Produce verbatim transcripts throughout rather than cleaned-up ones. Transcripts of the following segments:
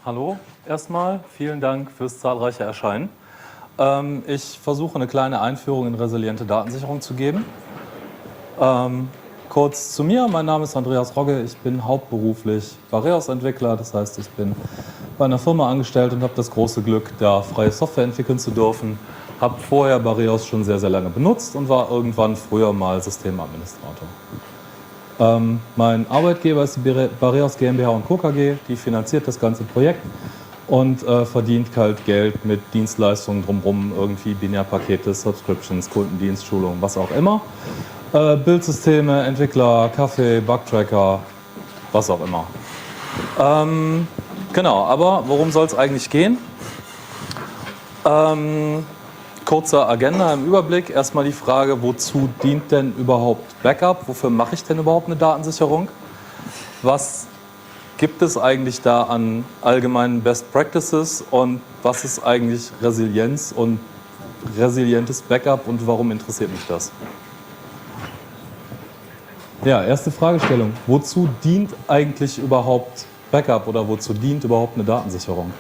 Hallo erstmal, vielen Dank fürs zahlreiche Erscheinen. Ähm, ich versuche eine kleine Einführung in resiliente Datensicherung zu geben. Ähm, kurz zu mir, mein Name ist Andreas Rogge, ich bin hauptberuflich Bareos-Entwickler, das heißt, ich bin bei einer Firma angestellt und habe das große Glück, da freie Software entwickeln zu dürfen. Habe vorher Bareos schon sehr, sehr lange benutzt und war irgendwann früher mal Systemadministrator. Ähm, mein Arbeitgeber ist die Bareos GmbH und Co. KG, die finanziert das ganze Projekt und äh, verdient halt Geld mit Dienstleistungen drumherum, irgendwie Binärpakete, Subscriptions, Kundendienst, Schulung, was auch immer. Äh, Bildsysteme, Entwickler, Kaffee, Bugtracker, was auch immer. Ähm, genau, aber worum soll es eigentlich gehen? Ähm, kurze Agenda im Überblick. Erstmal die Frage, wozu dient denn überhaupt Backup? Wofür mache ich denn überhaupt eine Datensicherung? Was gibt es eigentlich da an allgemeinen Best Practices und was ist eigentlich Resilienz und resilientes Backup und warum interessiert mich das? Ja, erste Fragestellung. Wozu dient eigentlich überhaupt Backup oder wozu dient überhaupt eine Datensicherung?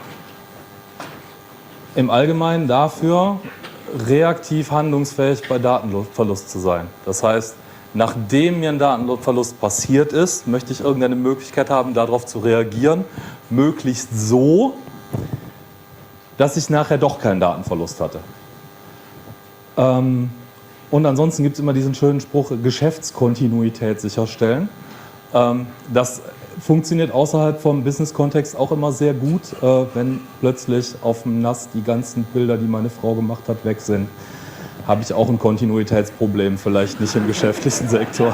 Im Allgemeinen dafür, reaktiv handlungsfähig bei Datenverlust zu sein. Das heißt, nachdem mir ein Datenverlust passiert ist, möchte ich irgendeine Möglichkeit haben, darauf zu reagieren, möglichst so, dass ich nachher doch keinen Datenverlust hatte. Ähm, und ansonsten gibt es immer diesen schönen Spruch, Geschäftskontinuität sicherstellen. Ähm, das funktioniert außerhalb vom Business-Kontext auch immer sehr gut, äh, wenn plötzlich auf dem N A S die ganzen Bilder, die meine Frau gemacht hat, weg sind. Habe ich auch ein Kontinuitätsproblem, vielleicht nicht im geschäftlichen Sektor.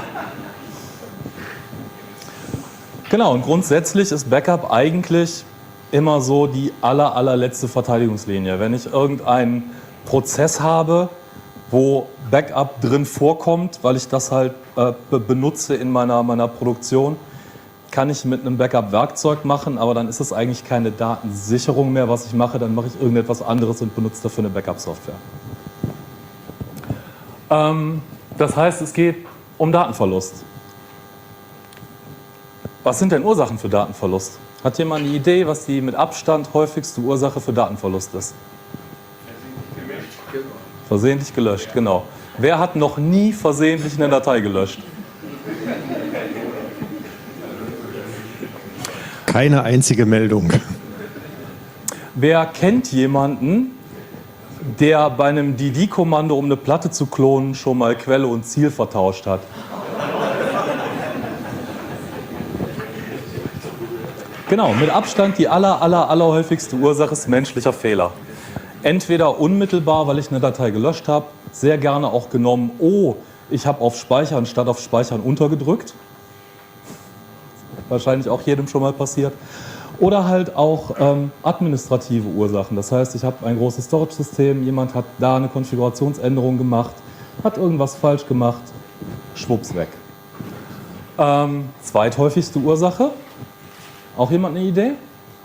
Genau, und grundsätzlich ist Backup eigentlich immer so die aller, allerletzte Verteidigungslinie. Wenn ich irgendeinen Prozess habe, wo Backup drin vorkommt, weil ich das halt äh, benutze in meiner, meiner Produktion, kann ich mit einem Backup-Werkzeug machen, aber dann ist es eigentlich keine Datensicherung mehr, was ich mache, dann mache ich irgendetwas anderes und benutze dafür eine Backup-Software. Ähm, das heißt, es geht um Datenverlust. Was sind denn Ursachen für Datenverlust? Hat jemand eine Idee, was die mit Abstand häufigste Ursache für Datenverlust ist? Versehentlich gelöscht, genau. Wer hat noch nie versehentlich eine Datei gelöscht? Keine einzige Meldung. Wer kennt jemanden, der bei einem D D-Kommando, um eine Platte zu klonen, schon mal Quelle und Ziel vertauscht hat? Genau, mit Abstand die aller, aller, aller häufigste Ursache ist menschlicher Fehler. Entweder unmittelbar, weil ich eine Datei gelöscht habe, sehr gerne auch genommen, oh, ich habe auf Speichern statt auf Speichern untergedrückt. Wahrscheinlich auch jedem schon mal passiert. Oder halt auch ähm, administrative Ursachen. Das heißt, ich habe ein großes Storage-System, jemand hat da eine Konfigurationsänderung gemacht, hat irgendwas falsch gemacht, schwupps weg. Ähm, zweithäufigste Ursache, auch jemand eine Idee?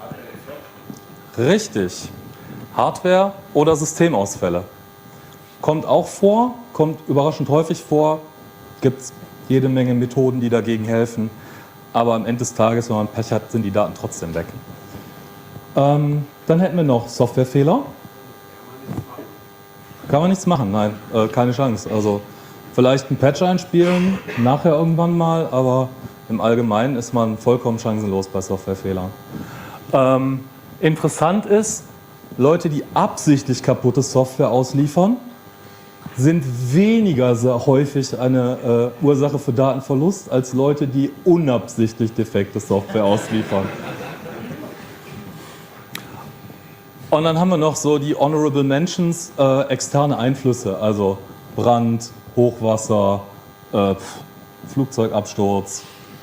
Richtig. Hardware- oder Systemausfälle. Kommt auch vor, kommt überraschend häufig vor, gibt es jede Menge Methoden, die dagegen helfen. Aber am Ende des Tages, wenn man Pech hat, sind die Daten trotzdem weg. Ähm, dann hätten wir noch Softwarefehler. Kann man nichts machen, nein, äh, keine Chance. Also vielleicht ein Patch einspielen, nachher irgendwann mal, aber im Allgemeinen ist man vollkommen chancenlos bei Softwarefehlern. Ähm, interessant ist, Leute, die absichtlich kaputte Software ausliefern, sind weniger sehr häufig eine äh, Ursache für Datenverlust als Leute, die unabsichtlich defekte Software ausliefern. Und dann haben wir noch so die Honorable Mentions, äh, externe Einflüsse, also Brand, Hochwasser, äh, Flugzeugabsturz.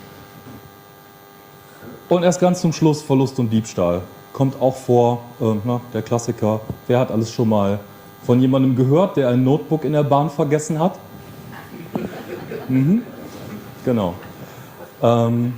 Und erst ganz zum Schluss Verlust und Diebstahl. Kommt auch vor, äh, na, der Klassiker, wer hat alles schon mal von jemandem gehört, der ein Notebook in der Bahn vergessen hat? Mhm. Genau. Ähm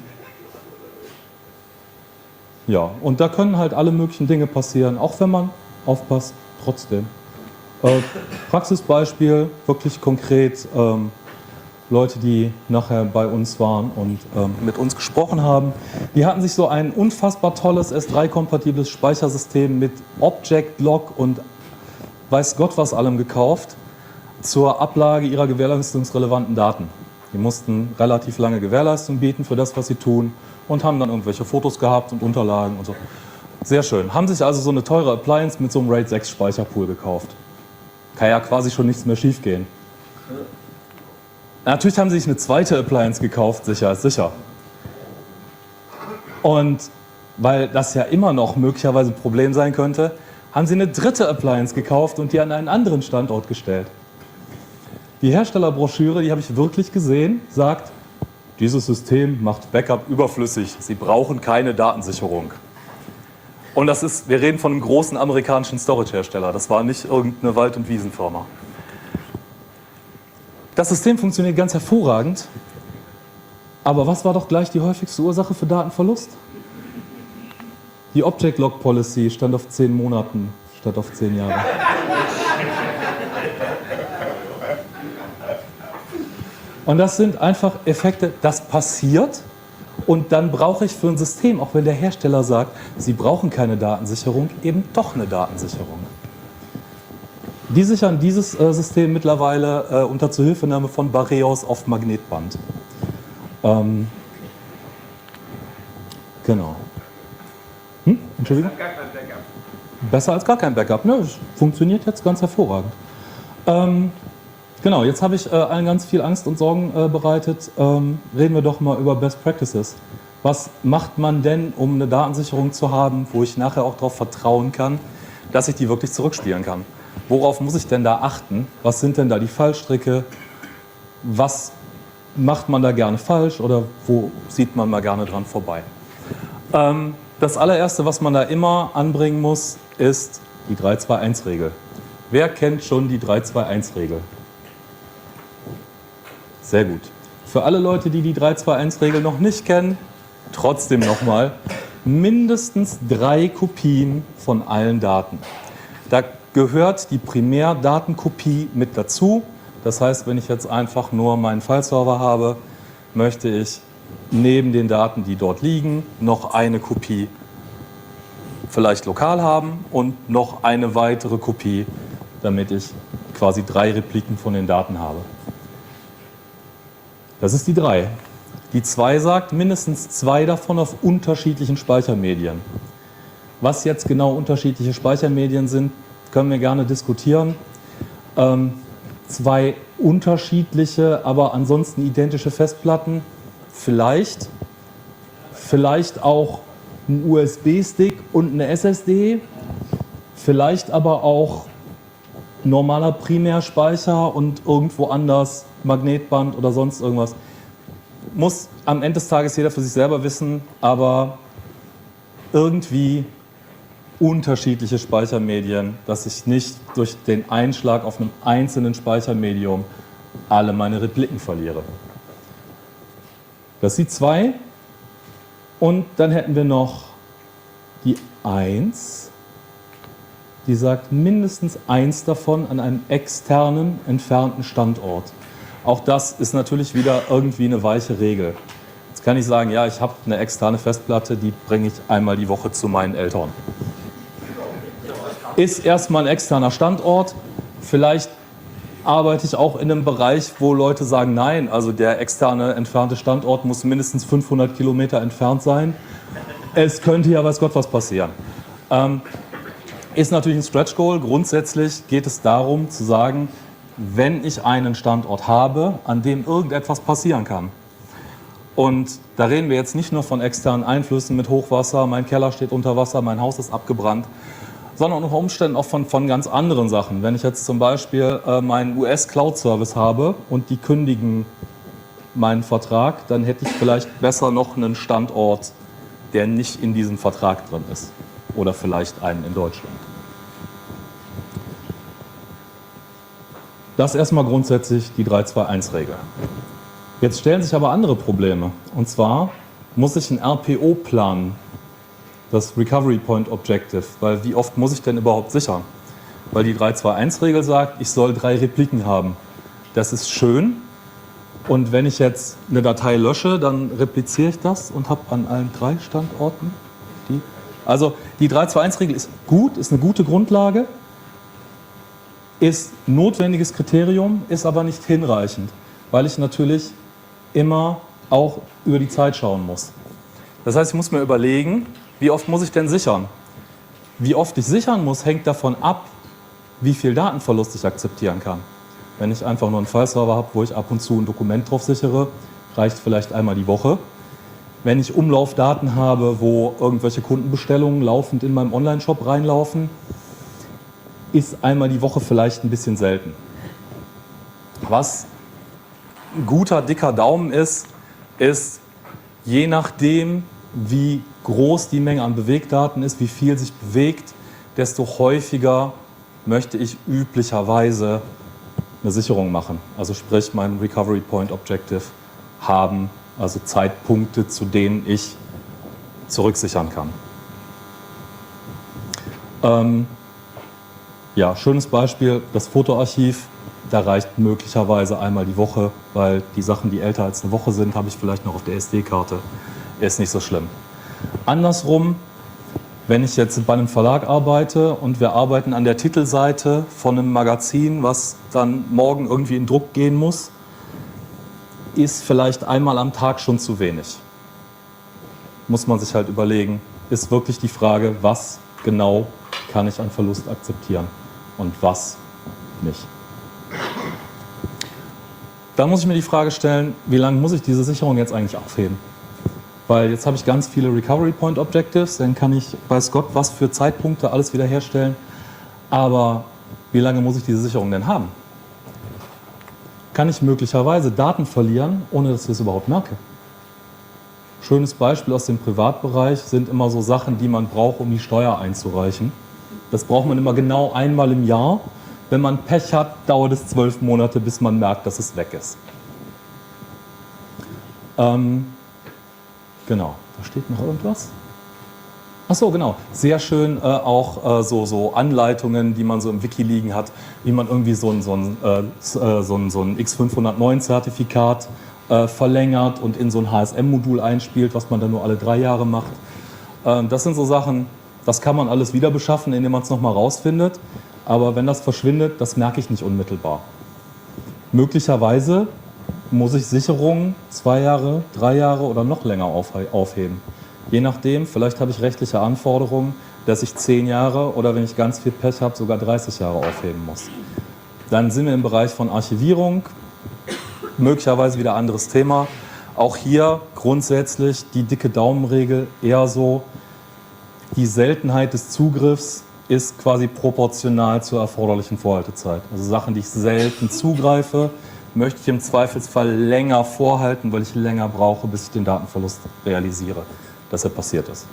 ja, und da können halt alle möglichen Dinge passieren, auch wenn man aufpasst, trotzdem. Äh, Praxisbeispiel, wirklich konkret. Ähm, Leute, die nachher bei uns waren und ähm, mit uns gesprochen haben, die hatten sich so ein unfassbar tolles S drei kompatibles Speichersystem mit Object Lock und weiß Gott was allem gekauft zur Ablage ihrer gewährleistungsrelevanten Daten. Die mussten relativ lange Gewährleistung bieten für das, was sie tun und haben dann irgendwelche Fotos gehabt und Unterlagen und so. Sehr schön. Haben sich also so eine teure Appliance mit so einem RAID sechs Speicherpool gekauft. Kann ja quasi schon nichts mehr schief gehen. Natürlich haben sie sich eine zweite Appliance gekauft, sicher ist sicher. Und weil das ja immer noch möglicherweise ein Problem sein könnte, haben sie eine dritte Appliance gekauft und die an einen anderen Standort gestellt. Die Herstellerbroschüre, die habe ich wirklich gesehen, sagt, dieses System macht Backup überflüssig. Sie brauchen keine Datensicherung. Und das ist, wir reden von einem großen amerikanischen Storage-Hersteller. Das war nicht irgendeine Wald- und Wiesenfirma. Das System funktioniert ganz hervorragend. Aber was war doch gleich die häufigste Ursache für Datenverlust? Die Object Lock Policy stand auf zehn Monaten statt auf zehn Jahre. Und das sind einfach Effekte, das passiert und dann brauche ich für ein System, auch wenn der Hersteller sagt, sie brauchen keine Datensicherung, eben doch eine Datensicherung. Die sichern dieses äh, System mittlerweile äh, unter Zuhilfenahme von Barreos auf Magnetband. Ähm, genau. Hm? Entschuldigung? Gar kein Backup. Besser als gar kein Backup, ne? Das funktioniert jetzt ganz hervorragend. Ähm, Genau, jetzt habe ich äh, allen ganz viel Angst und Sorgen äh, bereitet. Ähm, reden wir doch mal über Best Practices. Was macht man denn, um eine Datensicherung zu haben, wo ich nachher auch darauf vertrauen kann, dass ich die wirklich zurückspielen kann? Worauf muss ich denn da achten? Was sind denn da die Fallstricke? Was macht man da gerne falsch oder wo sieht man mal gerne dran vorbei? Ähm, das allererste, was man da immer anbringen muss, ist die drei zwei eins Regel. Wer kennt schon die drei zwei eins Regel? Sehr gut. Für alle Leute, die die drei zwei eins Regel noch nicht kennen, trotzdem nochmal, mindestens drei Kopien von allen Daten. Da gehört die Primärdatenkopie mit dazu. Das heißt, wenn ich jetzt einfach nur meinen Fileserver habe, möchte ich neben den Daten, die dort liegen, noch eine Kopie vielleicht lokal haben und noch eine weitere Kopie, damit ich quasi drei Repliken von den Daten habe. Das ist die drei. Die zwei sagt, mindestens zwei davon auf unterschiedlichen Speichermedien. Was jetzt genau unterschiedliche Speichermedien sind, können wir gerne diskutieren. Ähm, zwei unterschiedliche, aber ansonsten identische Festplatten, vielleicht. Vielleicht auch ein U S B-Stick und eine S S D. Vielleicht aber auch normaler Primärspeicher und irgendwo anders Magnetband oder sonst irgendwas. Muss am Ende des Tages jeder für sich selber wissen, aber irgendwie unterschiedliche Speichermedien, dass ich nicht durch den Einschlag auf einem einzelnen Speichermedium alle meine Repliken verliere. Das ist die zwei. Und dann hätten wir noch die eins. Die sagt mindestens eins davon an einem externen, entfernten Standort. Auch das ist natürlich wieder irgendwie eine weiche Regel. Jetzt kann ich sagen, ja, ich habe eine externe Festplatte, die bringe ich einmal die Woche zu meinen Eltern. Ist erstmal ein externer Standort. Vielleicht arbeite ich auch in einem Bereich, wo Leute sagen, nein, also der externe, entfernte Standort muss mindestens fünfhundert Kilometer entfernt sein. Es könnte ja weiß Gott was passieren. Ähm, Ist natürlich ein Stretch Goal. Grundsätzlich geht es darum zu sagen, wenn ich einen Standort habe, an dem irgendetwas passieren kann. Und da reden wir jetzt nicht nur von externen Einflüssen mit Hochwasser, mein Keller steht unter Wasser, mein Haus ist abgebrannt, sondern unter Umständen auch von, von ganz anderen Sachen. Wenn ich jetzt zum Beispiel äh, meinen U S-Cloud-Service habe und die kündigen meinen Vertrag, dann hätte ich vielleicht besser noch einen Standort, der nicht in diesem Vertrag drin ist. Oder vielleicht einen in Deutschland. Das erstmal grundsätzlich die drei zwei eins Regel. Jetzt stellen sich aber andere Probleme. Und zwar muss ich ein R P O planen, das Recovery Point Objective. Weil wie oft muss ich denn überhaupt sichern? Weil die drei zwei eins Regel sagt, ich soll drei Repliken haben. Das ist schön, Und wenn ich jetzt eine Datei lösche, dann repliziere ich das und habe an allen drei Standorten die. Also die drei zwei eins Regel ist gut, ist eine gute Grundlage, ist notwendiges Kriterium, ist aber nicht hinreichend, weil ich natürlich immer auch über die Zeit schauen muss. Das heißt, ich muss mir überlegen, wie oft muss ich denn sichern? Wie oft ich sichern muss, hängt davon ab, wie viel Datenverlust ich akzeptieren kann. Wenn ich einfach nur einen File-Server habe, wo ich ab und zu ein Dokument drauf sichere, reicht vielleicht einmal die Woche. Wenn ich Umlaufdaten habe, wo irgendwelche Kundenbestellungen laufend in meinem Online-Shop reinlaufen, ist einmal die Woche vielleicht ein bisschen selten. Was ein guter, dicker Daumen ist, ist, je nachdem, wie groß die Menge an Bewegdaten ist, wie viel sich bewegt, desto häufiger möchte ich üblicherweise eine Sicherung machen. Also sprich, mein Recovery Point Objective haben, also Zeitpunkte, zu denen ich zurücksichern kann. Ähm, ja, schönes Beispiel, das Fotoarchiv, da reicht möglicherweise einmal die Woche, weil die Sachen, die älter als eine Woche sind, habe ich vielleicht noch auf der S D-Karte. Ist nicht so schlimm. Andersrum, wenn ich jetzt bei einem Verlag arbeite und wir arbeiten an der Titelseite von einem Magazin, was dann morgen irgendwie in Druck gehen muss, ist vielleicht einmal am Tag schon zu wenig. Muss man sich halt überlegen, ist wirklich die Frage, was genau kann ich an Verlust akzeptieren und was nicht. Dann muss ich mir die Frage stellen, wie lange muss ich diese Sicherung jetzt eigentlich aufheben? Weil jetzt habe ich ganz viele Recovery Point Objectives, dann kann ich, weiß Gott, was für Zeitpunkte alles wiederherstellen. Aber wie lange muss ich diese Sicherung denn haben? Kann ich möglicherweise Daten verlieren, ohne dass ich es überhaupt merke? Schönes Beispiel aus dem Privatbereich sind immer so Sachen, die man braucht, um die Steuer einzureichen. Das braucht man immer genau einmal im Jahr. Wenn man Pech hat, dauert es zwölf Monate, bis man merkt, dass es weg ist. Ähm, genau, da steht noch irgendwas. Ach so, genau. Sehr schön äh, auch äh, so, so Anleitungen, die man so im Wiki liegen hat, wie man irgendwie so ein, so ein, äh, so ein, so ein X fünfhundertneun Zertifikat äh, verlängert und in so ein H S M-Modul einspielt, was man dann nur alle drei Jahre macht. Ähm, das sind so Sachen, das kann man alles wieder beschaffen, indem man es nochmal rausfindet. Aber wenn das verschwindet, das merke ich nicht unmittelbar. Möglicherweise muss ich Sicherungen zwei Jahre, drei Jahre oder noch länger aufheben. Je nachdem, vielleicht habe ich rechtliche Anforderungen, dass ich zehn Jahre oder wenn ich ganz viel Pech habe, sogar dreißig Jahre aufheben muss. Dann sind wir im Bereich von Archivierung, möglicherweise wieder anderes Thema. Auch hier grundsätzlich die dicke Daumenregel eher so, die Seltenheit des Zugriffs ist quasi proportional zur erforderlichen Vorhaltezeit. Also Sachen, die ich selten zugreife, möchte ich im Zweifelsfall länger vorhalten, weil ich länger brauche, bis ich den Datenverlust realisiere, dass er passiert ist.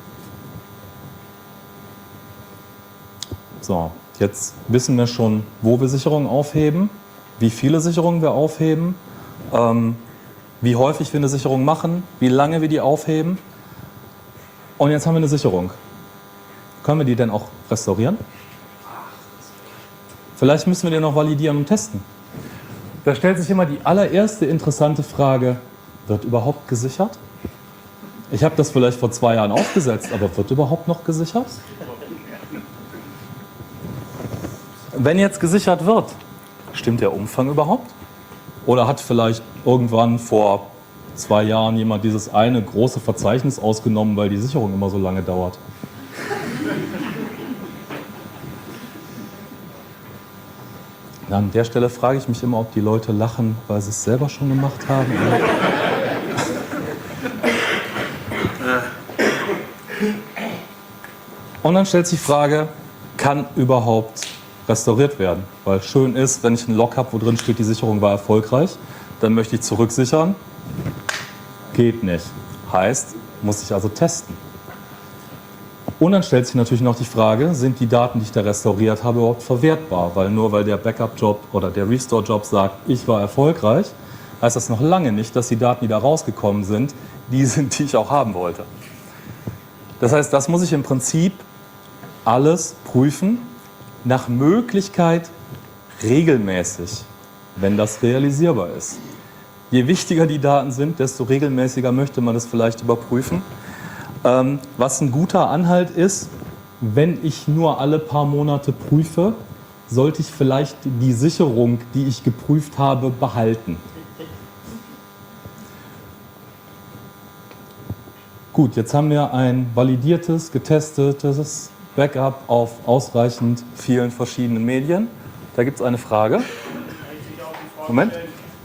So, jetzt wissen wir schon, wo wir Sicherungen aufheben, wie viele Sicherungen wir aufheben, ähm, wie häufig wir eine Sicherung machen, wie lange wir die aufheben. Und jetzt haben wir eine Sicherung. Können wir die denn auch restaurieren? Vielleicht müssen wir die noch validieren und testen. Da stellt sich immer die allererste interessante Frage, wird überhaupt gesichert? Ich habe das vielleicht vor zwei Jahren aufgesetzt, aber wird überhaupt noch gesichert? Wenn jetzt gesichert wird, stimmt der Umfang überhaupt? Oder hat vielleicht irgendwann vor zwei Jahren jemand dieses eine große Verzeichnis ausgenommen, weil die Sicherung immer so lange dauert? An der Stelle frage ich mich immer, ob die Leute lachen, weil sie es selber schon gemacht haben. Und dann stellt sich die Frage, kann überhaupt restauriert werden? Weil schön ist, wenn ich einen Log habe, wo drin steht, die Sicherung war erfolgreich, dann möchte ich zurücksichern. Geht nicht. Heißt, muss ich also testen. Und dann stellt sich natürlich noch die Frage, sind die Daten, die ich da restauriert habe, überhaupt verwertbar? Weil nur weil der Backup-Job oder der Restore-Job sagt, ich war erfolgreich, heißt das noch lange nicht, dass die Daten, die da rausgekommen sind, die sind, die ich auch haben wollte. Das heißt, das muss ich im Prinzip alles prüfen, nach Möglichkeit regelmäßig, wenn das realisierbar ist. je wichtiger die Daten sind, desto regelmäßiger möchte man das vielleicht überprüfen. Ähm, was ein guter Anhalt ist, wenn ich nur alle paar Monate prüfe, sollte ich vielleicht die Sicherung, die ich geprüft habe, behalten. Gut, jetzt haben wir ein validiertes, getestetes Backup auf ausreichend vielen verschiedenen Medien. Da gibt es eine Frage. Moment.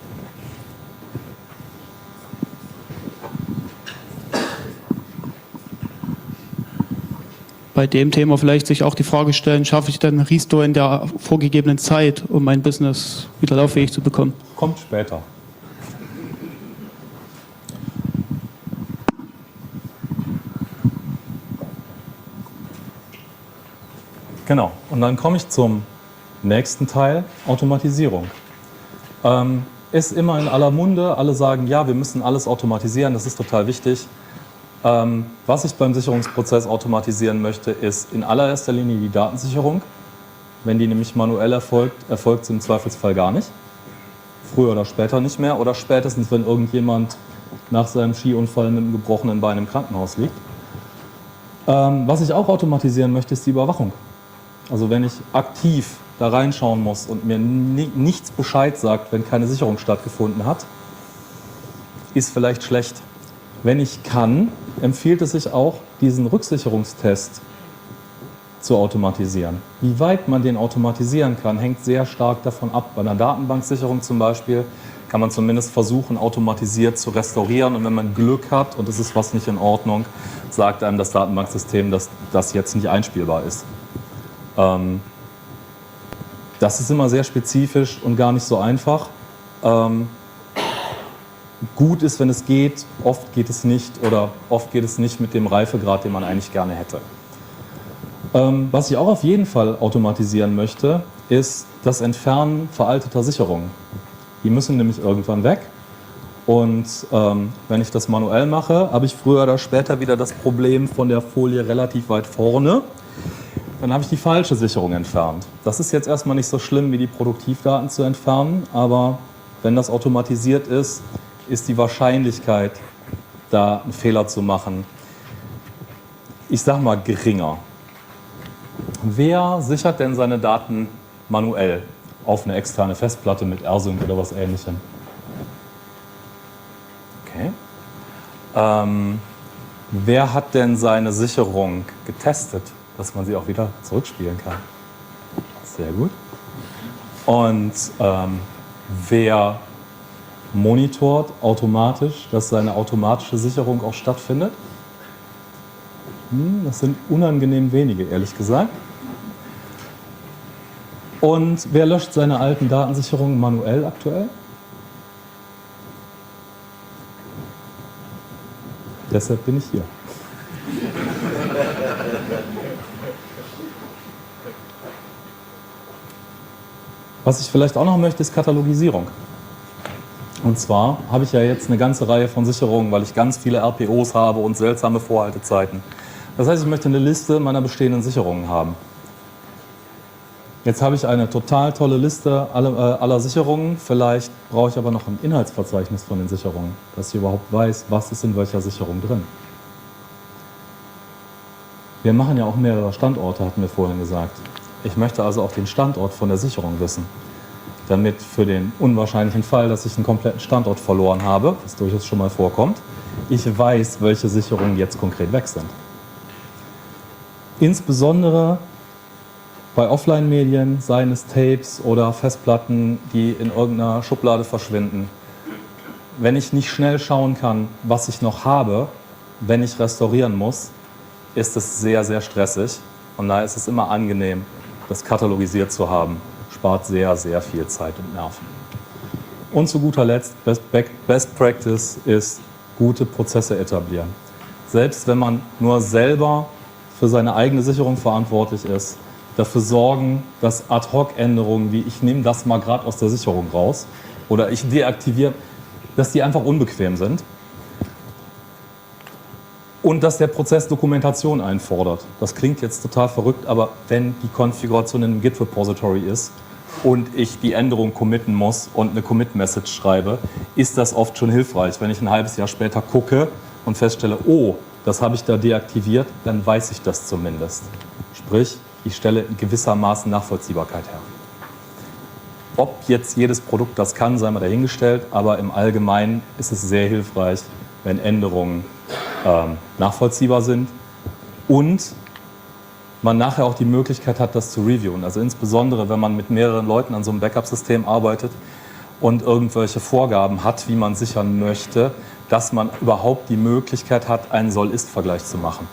Bei dem Thema vielleicht sich auch die Frage stellen, schaffe ich dann Restore in der vorgegebenen Zeit, um mein Business wieder lauffähig zu bekommen? Kommt später. Genau, und dann komme ich zum nächsten Teil, Automatisierung. Ähm, ist immer in aller Munde, alle sagen, ja, wir müssen alles automatisieren, das ist total wichtig. Ähm, was ich beim Sicherungsprozess automatisieren möchte, ist in allererster Linie die Datensicherung. Wenn die nämlich manuell erfolgt, erfolgt sie im Zweifelsfall gar nicht. Früher oder später nicht mehr oder spätestens, wenn irgendjemand nach seinem Skiunfall mit einem gebrochenen Bein im Krankenhaus liegt. Ähm, was ich auch automatisieren möchte, ist die Überwachung. Also wenn ich aktiv da reinschauen muss und mir ni- nichts Bescheid sagt, wenn keine Sicherung stattgefunden hat, ist vielleicht schlecht. Wenn ich kann, empfiehlt es sich auch, diesen Rücksicherungstest zu automatisieren. Wie weit man den automatisieren kann, hängt sehr stark davon ab. Bei einer Datenbanksicherung zum Beispiel kann man zumindest versuchen, automatisiert zu restaurieren. Und wenn man Glück hat und es ist was nicht in Ordnung, sagt einem das Datenbanksystem, dass das jetzt nicht einspielbar ist. Ähm, das ist immer sehr spezifisch und gar nicht so einfach. Ähm, gut ist, wenn es geht, oft geht es nicht oder oft geht es nicht mit dem Reifegrad, den man eigentlich gerne hätte. Ähm, was ich auch auf jeden Fall automatisieren möchte, ist das Entfernen veralteter Sicherungen. Die müssen nämlich irgendwann weg. Und ähm, wenn ich das manuell mache, habe ich früher oder später wieder das Problem von der Folie relativ weit vorne. Dann habe ich die falsche Sicherung entfernt. Das ist jetzt erstmal nicht so schlimm, wie die Produktivdaten zu entfernen, aber wenn das automatisiert ist, ist die Wahrscheinlichkeit, da einen Fehler zu machen, ich sag mal, geringer. Wer sichert denn seine Daten manuell auf eine externe Festplatte mit AirSync oder was Ähnlichem? Okay. Ähm, wer hat denn seine Sicherung getestet, dass man sie auch wieder zurückspielen kann? Sehr gut. Und ähm, wer monitort automatisch, dass seine automatische Sicherung auch stattfindet? Hm, das sind unangenehm wenige, ehrlich gesagt. Und wer löscht seine alten Datensicherungen manuell aktuell? Deshalb bin ich hier. Was ich vielleicht auch noch möchte, ist Katalogisierung. Und zwar habe ich ja jetzt eine ganze Reihe von Sicherungen, weil ich ganz viele R P Os habe und seltsame Vorhaltezeiten. Das heißt, ich möchte eine Liste meiner bestehenden Sicherungen haben. Jetzt habe ich eine total tolle Liste aller, äh, aller Sicherungen. Vielleicht brauche ich aber noch ein Inhaltsverzeichnis von den Sicherungen, dass ich überhaupt weiß, was ist in welcher Sicherung drin. Wir machen ja auch mehrere Standorte, hatten wir vorhin gesagt. Ich möchte also auch den Standort von der Sicherung wissen, damit für den unwahrscheinlichen Fall, dass ich einen kompletten Standort verloren habe, was durchaus schon mal vorkommt, ich weiß, welche Sicherungen jetzt konkret weg sind. Insbesondere bei Offline-Medien, seien es Tapes oder Festplatten, die in irgendeiner Schublade verschwinden. Wenn ich nicht schnell schauen kann, was ich noch habe, wenn ich restaurieren muss, ist es sehr, sehr stressig. Und daher ist es immer angenehm, das katalogisiert zu haben. Spart sehr, sehr viel Zeit und Nerven. Und zu guter Letzt, Best, Best Practice ist, gute Prozesse etablieren. Selbst wenn man nur selber für seine eigene Sicherung verantwortlich ist, dafür sorgen, dass Ad-Hoc-Änderungen wie ich nehme das mal gerade aus der Sicherung raus oder ich deaktiviere, dass die einfach unbequem sind. Und dass der Prozess Dokumentation einfordert. Das klingt jetzt total verrückt, aber wenn die Konfiguration in einem Git-Repository ist, und ich die Änderung committen muss und eine Commit-Message schreibe, ist das oft schon hilfreich. Wenn ich ein halbes Jahr später gucke und feststelle, oh, das habe ich da deaktiviert, dann weiß ich das zumindest. Sprich, ich stelle in gewissermaßen Nachvollziehbarkeit her. Ob jetzt jedes Produkt das kann, sei mal dahingestellt, aber im Allgemeinen ist es sehr hilfreich, wenn Änderungen ähm, nachvollziehbar sind und man nachher auch die Möglichkeit hat, das zu reviewen. Also insbesondere, wenn man mit mehreren Leuten an so einem Backup-System arbeitet und irgendwelche Vorgaben hat, wie man sichern möchte, dass man überhaupt die Möglichkeit hat, einen Soll-Ist-Vergleich zu machen.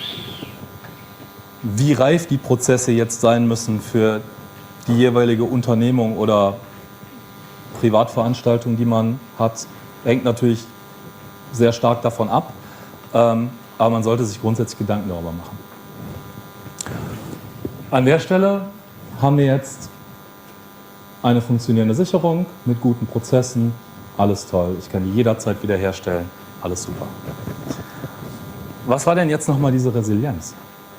Wie reif die Prozesse jetzt sein müssen für die jeweilige Unternehmung oder Privatveranstaltung, die man hat, hängt natürlich sehr stark davon ab. Ähm, aber man sollte sich grundsätzlich Gedanken darüber machen. An der Stelle haben wir jetzt eine funktionierende Sicherung mit guten Prozessen. Alles toll. Ich kann die jederzeit wiederherstellen. Alles super. Was war denn jetzt nochmal diese Resilienz?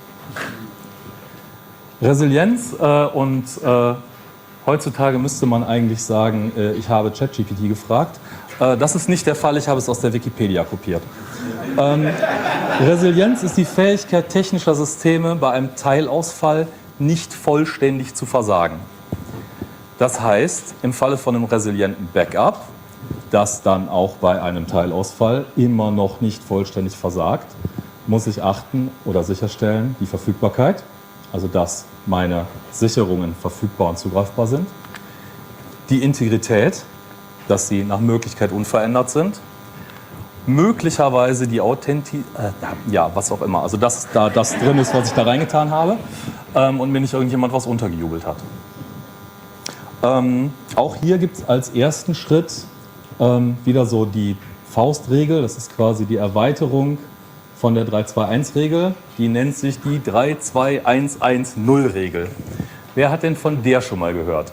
Resilienz äh, und äh, heutzutage müsste man eigentlich sagen, äh, ich habe ChatGPT gefragt. Äh, das ist nicht der Fall, ich habe es aus der Wikipedia kopiert. Ähm, Resilienz ist die Fähigkeit technischer Systeme bei einem Teilausfall nicht vollständig zu versagen. Das heißt, im Falle von einem resilienten Backup, das dann auch bei einem Teilausfall immer noch nicht vollständig versagt, muss ich achten oder sicherstellen, die Verfügbarkeit, also dass meine Sicherungen verfügbar und zugreifbar sind, die Integrität, dass sie nach Möglichkeit unverändert sind, möglicherweise die Authentizität, äh, ja, was auch immer, also dass da das drin ist, was ich da reingetan habe ähm, und mir nicht irgendjemand was untergejubelt hat. Ähm, auch hier gibt es als ersten Schritt ähm, wieder so die Faustregel, das ist quasi die Erweiterung von der drei zwei eins Regel, die nennt sich die drei zwei eins eins null Regel. Wer hat denn von der schon mal gehört?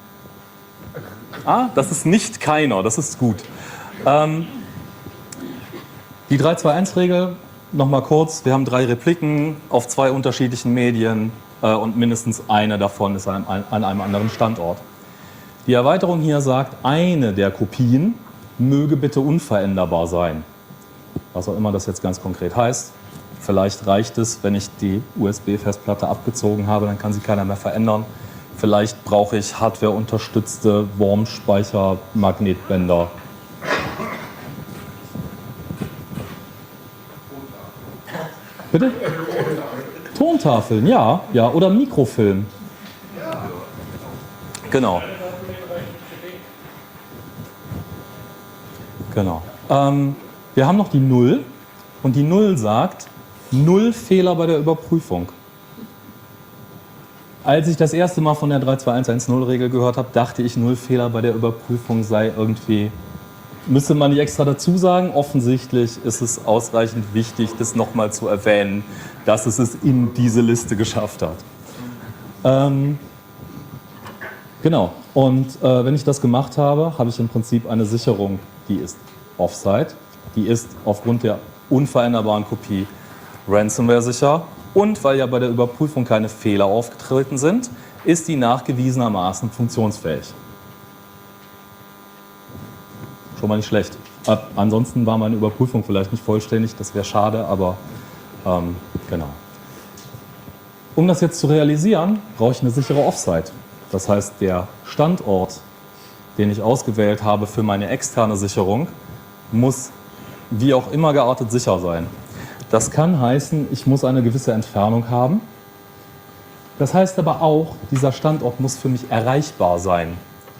Ah, das ist nicht keiner, das ist gut. Ähm, die drei zwei eins Regel, nochmal kurz, wir haben drei Repliken auf zwei unterschiedlichen Medien äh, und mindestens eine davon ist an einem, an einem anderen Standort. Die Erweiterung hier sagt, eine der Kopien möge bitte unveränderbar sein. Was auch immer das jetzt ganz konkret heißt. Vielleicht reicht es, wenn ich die U S B-Festplatte abgezogen habe, dann kann sie keiner mehr verändern. Vielleicht brauche ich hardwareunterstützte Wurmspeicher-Magnetbänder. Bitte? Tontafeln, ja, ja, oder Mikrofilm. Genau. Genau. Ähm, wir haben noch die Null und die Null sagt, null Fehler bei der Überprüfung. Als ich das erste Mal von der drei zwei eins eins null Regel gehört habe, dachte ich, null Fehler bei der Überprüfung sei irgendwie, müsste man nicht extra dazu sagen. Offensichtlich ist es ausreichend wichtig, das nochmal zu erwähnen, dass es es in diese Liste geschafft hat. Ähm, genau. Und äh, wenn ich das gemacht habe, habe ich im Prinzip eine Sicherung, die ist Offsite, die ist aufgrund der unveränderbaren Kopie Ransomware sicher und weil ja bei der Überprüfung keine Fehler aufgetreten sind, ist die nachgewiesenermaßen funktionsfähig. Schon mal nicht schlecht. Ab, ansonsten war meine Überprüfung vielleicht nicht vollständig, das wäre schade, aber ähm, genau. Um das jetzt zu realisieren, brauche ich eine sichere Offsite. Das heißt, der Standort, den ich ausgewählt habe für meine externe Sicherung, muss wie auch immer geartet sicher sein. Das kann heißen, ich muss eine gewisse Entfernung haben. Das heißt aber auch, dieser Standort muss für mich erreichbar sein.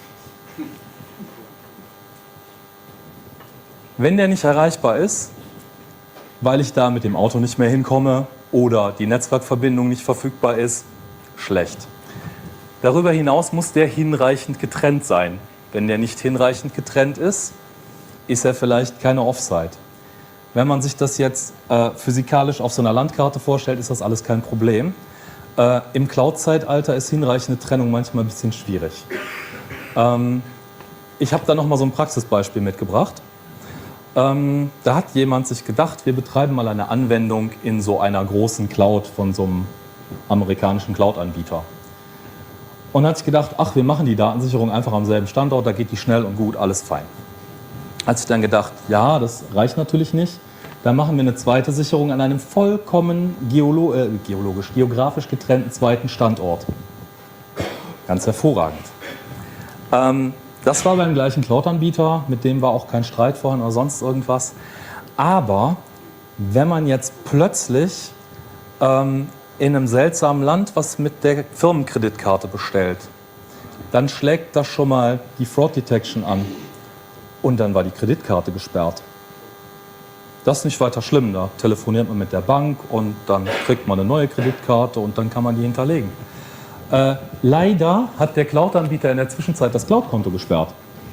Wenn der nicht erreichbar ist, weil ich da mit dem Auto nicht mehr hinkomme oder die Netzwerkverbindung nicht verfügbar ist, schlecht. Darüber hinaus muss der hinreichend getrennt sein. Wenn der nicht hinreichend getrennt ist, ist er vielleicht keine Offsite. Wenn man sich das jetzt äh, physikalisch auf so einer Landkarte vorstellt, ist das alles kein Problem. Äh, Im Cloud-Zeitalter ist hinreichende Trennung manchmal ein bisschen schwierig. Ähm, ich habe da noch mal so ein Praxisbeispiel mitgebracht. Ähm, da hat jemand sich gedacht, wir betreiben mal eine Anwendung in so einer großen Cloud von so einem amerikanischen Cloud-Anbieter. Und hat sich gedacht, ach, wir machen die Datensicherung einfach am selben Standort, da geht die schnell und gut, alles fein. Hat sich dann gedacht, ja, das reicht natürlich nicht. Dann machen wir eine zweite Sicherung an einem vollkommen geolo äh, geologisch, geografisch getrennten zweiten Standort. Ganz hervorragend. Ähm, das war beim gleichen Cloud-Anbieter, mit dem war auch kein Streit vorhin oder sonst irgendwas. Aber wenn man jetzt plötzlich ähm, in einem seltsamen Land was mit der Firmenkreditkarte bestellt, dann schlägt das schon mal die Fraud Detection an und dann war die Kreditkarte gesperrt. Das ist nicht weiter schlimm, da telefoniert man mit der Bank und dann kriegt man eine neue Kreditkarte und dann kann man die hinterlegen. Äh, leider hat der Cloud-Anbieter in der Zwischenzeit das Cloud-Konto gesperrt.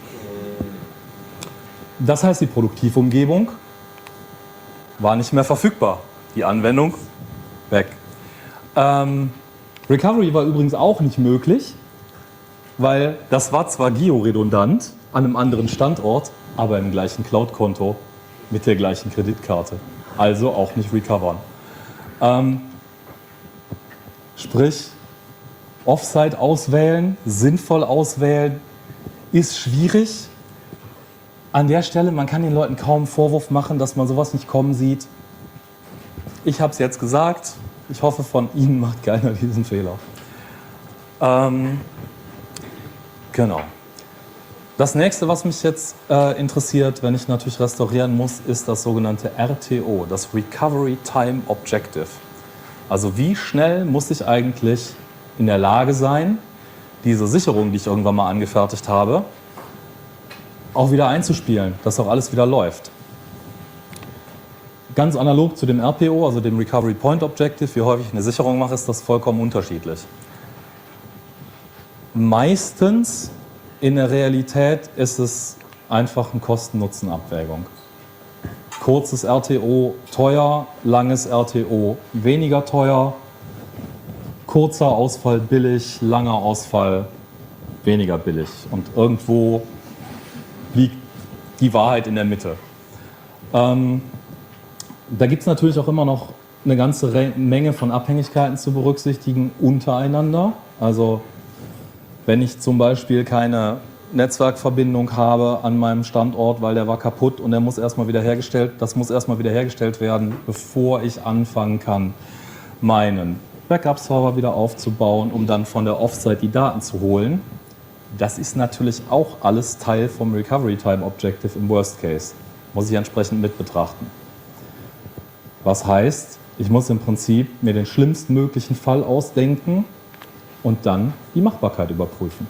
Das heißt, die Produktivumgebung war nicht mehr verfügbar. Die Anwendung weg. Ähm, Recovery war übrigens auch nicht möglich, weil das war zwar georedundant an einem anderen Standort, aber im gleichen Cloud-Konto mit der gleichen Kreditkarte. Also auch nicht recovern. Ähm, sprich, Offsite auswählen, sinnvoll auswählen, ist schwierig. An der Stelle, man kann den Leuten kaum einen Vorwurf machen, dass man sowas nicht kommen sieht. Ich habe es jetzt gesagt. Ich hoffe, von Ihnen macht keiner diesen Fehler. Ähm, genau. Das nächste, was mich jetzt äh, interessiert, wenn ich natürlich restaurieren muss, ist das sogenannte R T O, das Recovery Time Objective. Also wie schnell muss ich eigentlich in der Lage sein, diese Sicherung, die ich irgendwann mal angefertigt habe, auch wieder einzuspielen, dass auch alles wieder läuft. Ganz analog zu dem R P O, also dem Recovery Point Objective, wie häufig ich eine Sicherung mache, ist das vollkommen unterschiedlich. Meistens in der Realität ist es einfach eine Kosten-Nutzen-Abwägung. Kurzes R T O teuer, langes R T O weniger teuer, kurzer Ausfall billig, langer Ausfall weniger billig. Und irgendwo liegt die Wahrheit in der Mitte. Ähm, da gibt es natürlich auch immer noch eine ganze Re- Menge von Abhängigkeiten zu berücksichtigen untereinander. Also wenn ich zum Beispiel keine Netzwerkverbindung habe an meinem Standort, weil der war kaputt und der muss erstmal wieder hergestellt, das muss erstmal wieder hergestellt werden, bevor ich anfangen kann, meinen Backup-Server wieder aufzubauen, um dann von der Offsite die Daten zu holen. Das ist natürlich auch alles Teil vom Recovery Time Objective im Worst Case. Muss ich entsprechend mit betrachten. Was heißt, ich muss im Prinzip mir den schlimmstmöglichen Fall ausdenken und dann die Machbarkeit überprüfen.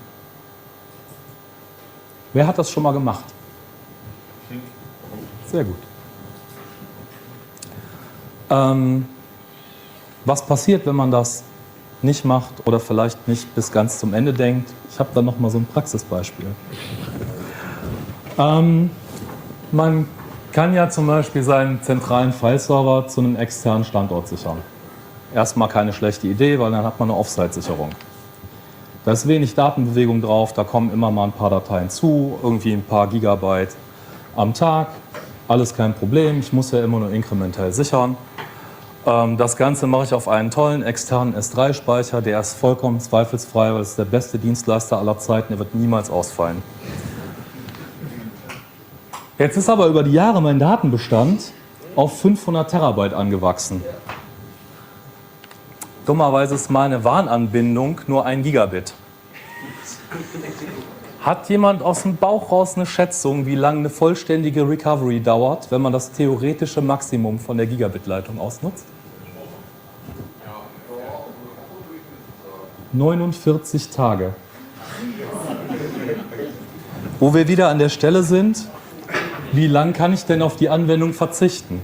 Wer hat das schon mal gemacht? Sehr gut. Ähm, was passiert, wenn man das nicht macht oder vielleicht nicht bis ganz zum Ende denkt? Ich habe da noch mal so ein Praxisbeispiel. Ähm, man kann ja zum Beispiel seinen zentralen Fileserver zu einem externen Standort sichern. Erstmal keine schlechte Idee, weil dann hat man eine Offsite-Sicherung. Da ist wenig Datenbewegung drauf, da kommen immer mal ein paar Dateien zu, irgendwie ein paar Gigabyte am Tag. Alles kein Problem, ich muss ja immer nur inkrementell sichern. Das Ganze mache ich auf einen tollen externen S drei Speicher, der ist vollkommen zweifelsfrei, weil es ist der beste Dienstleister aller Zeiten, der wird niemals ausfallen. Jetzt ist aber über die Jahre mein Datenbestand auf fünfhundert Terabyte angewachsen. Dummerweise ist meine Warnanbindung nur ein Gigabit. Hat jemand aus dem Bauch raus eine Schätzung, wie lange eine vollständige Recovery dauert, wenn man das theoretische Maximum von der Gigabit-Leitung ausnutzt? neunundvierzig Tage. Wo wir wieder an der Stelle sind, wie lang kann ich denn auf die Anwendung verzichten?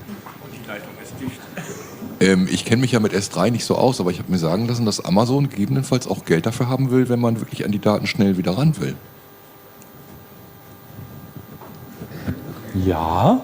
Ähm, ich kenne mich ja mit S drei nicht so aus, aber ich habe mir sagen lassen, dass Amazon gegebenenfalls auch Geld dafür haben will, wenn man wirklich an die Daten schnell wieder ran will. Ja.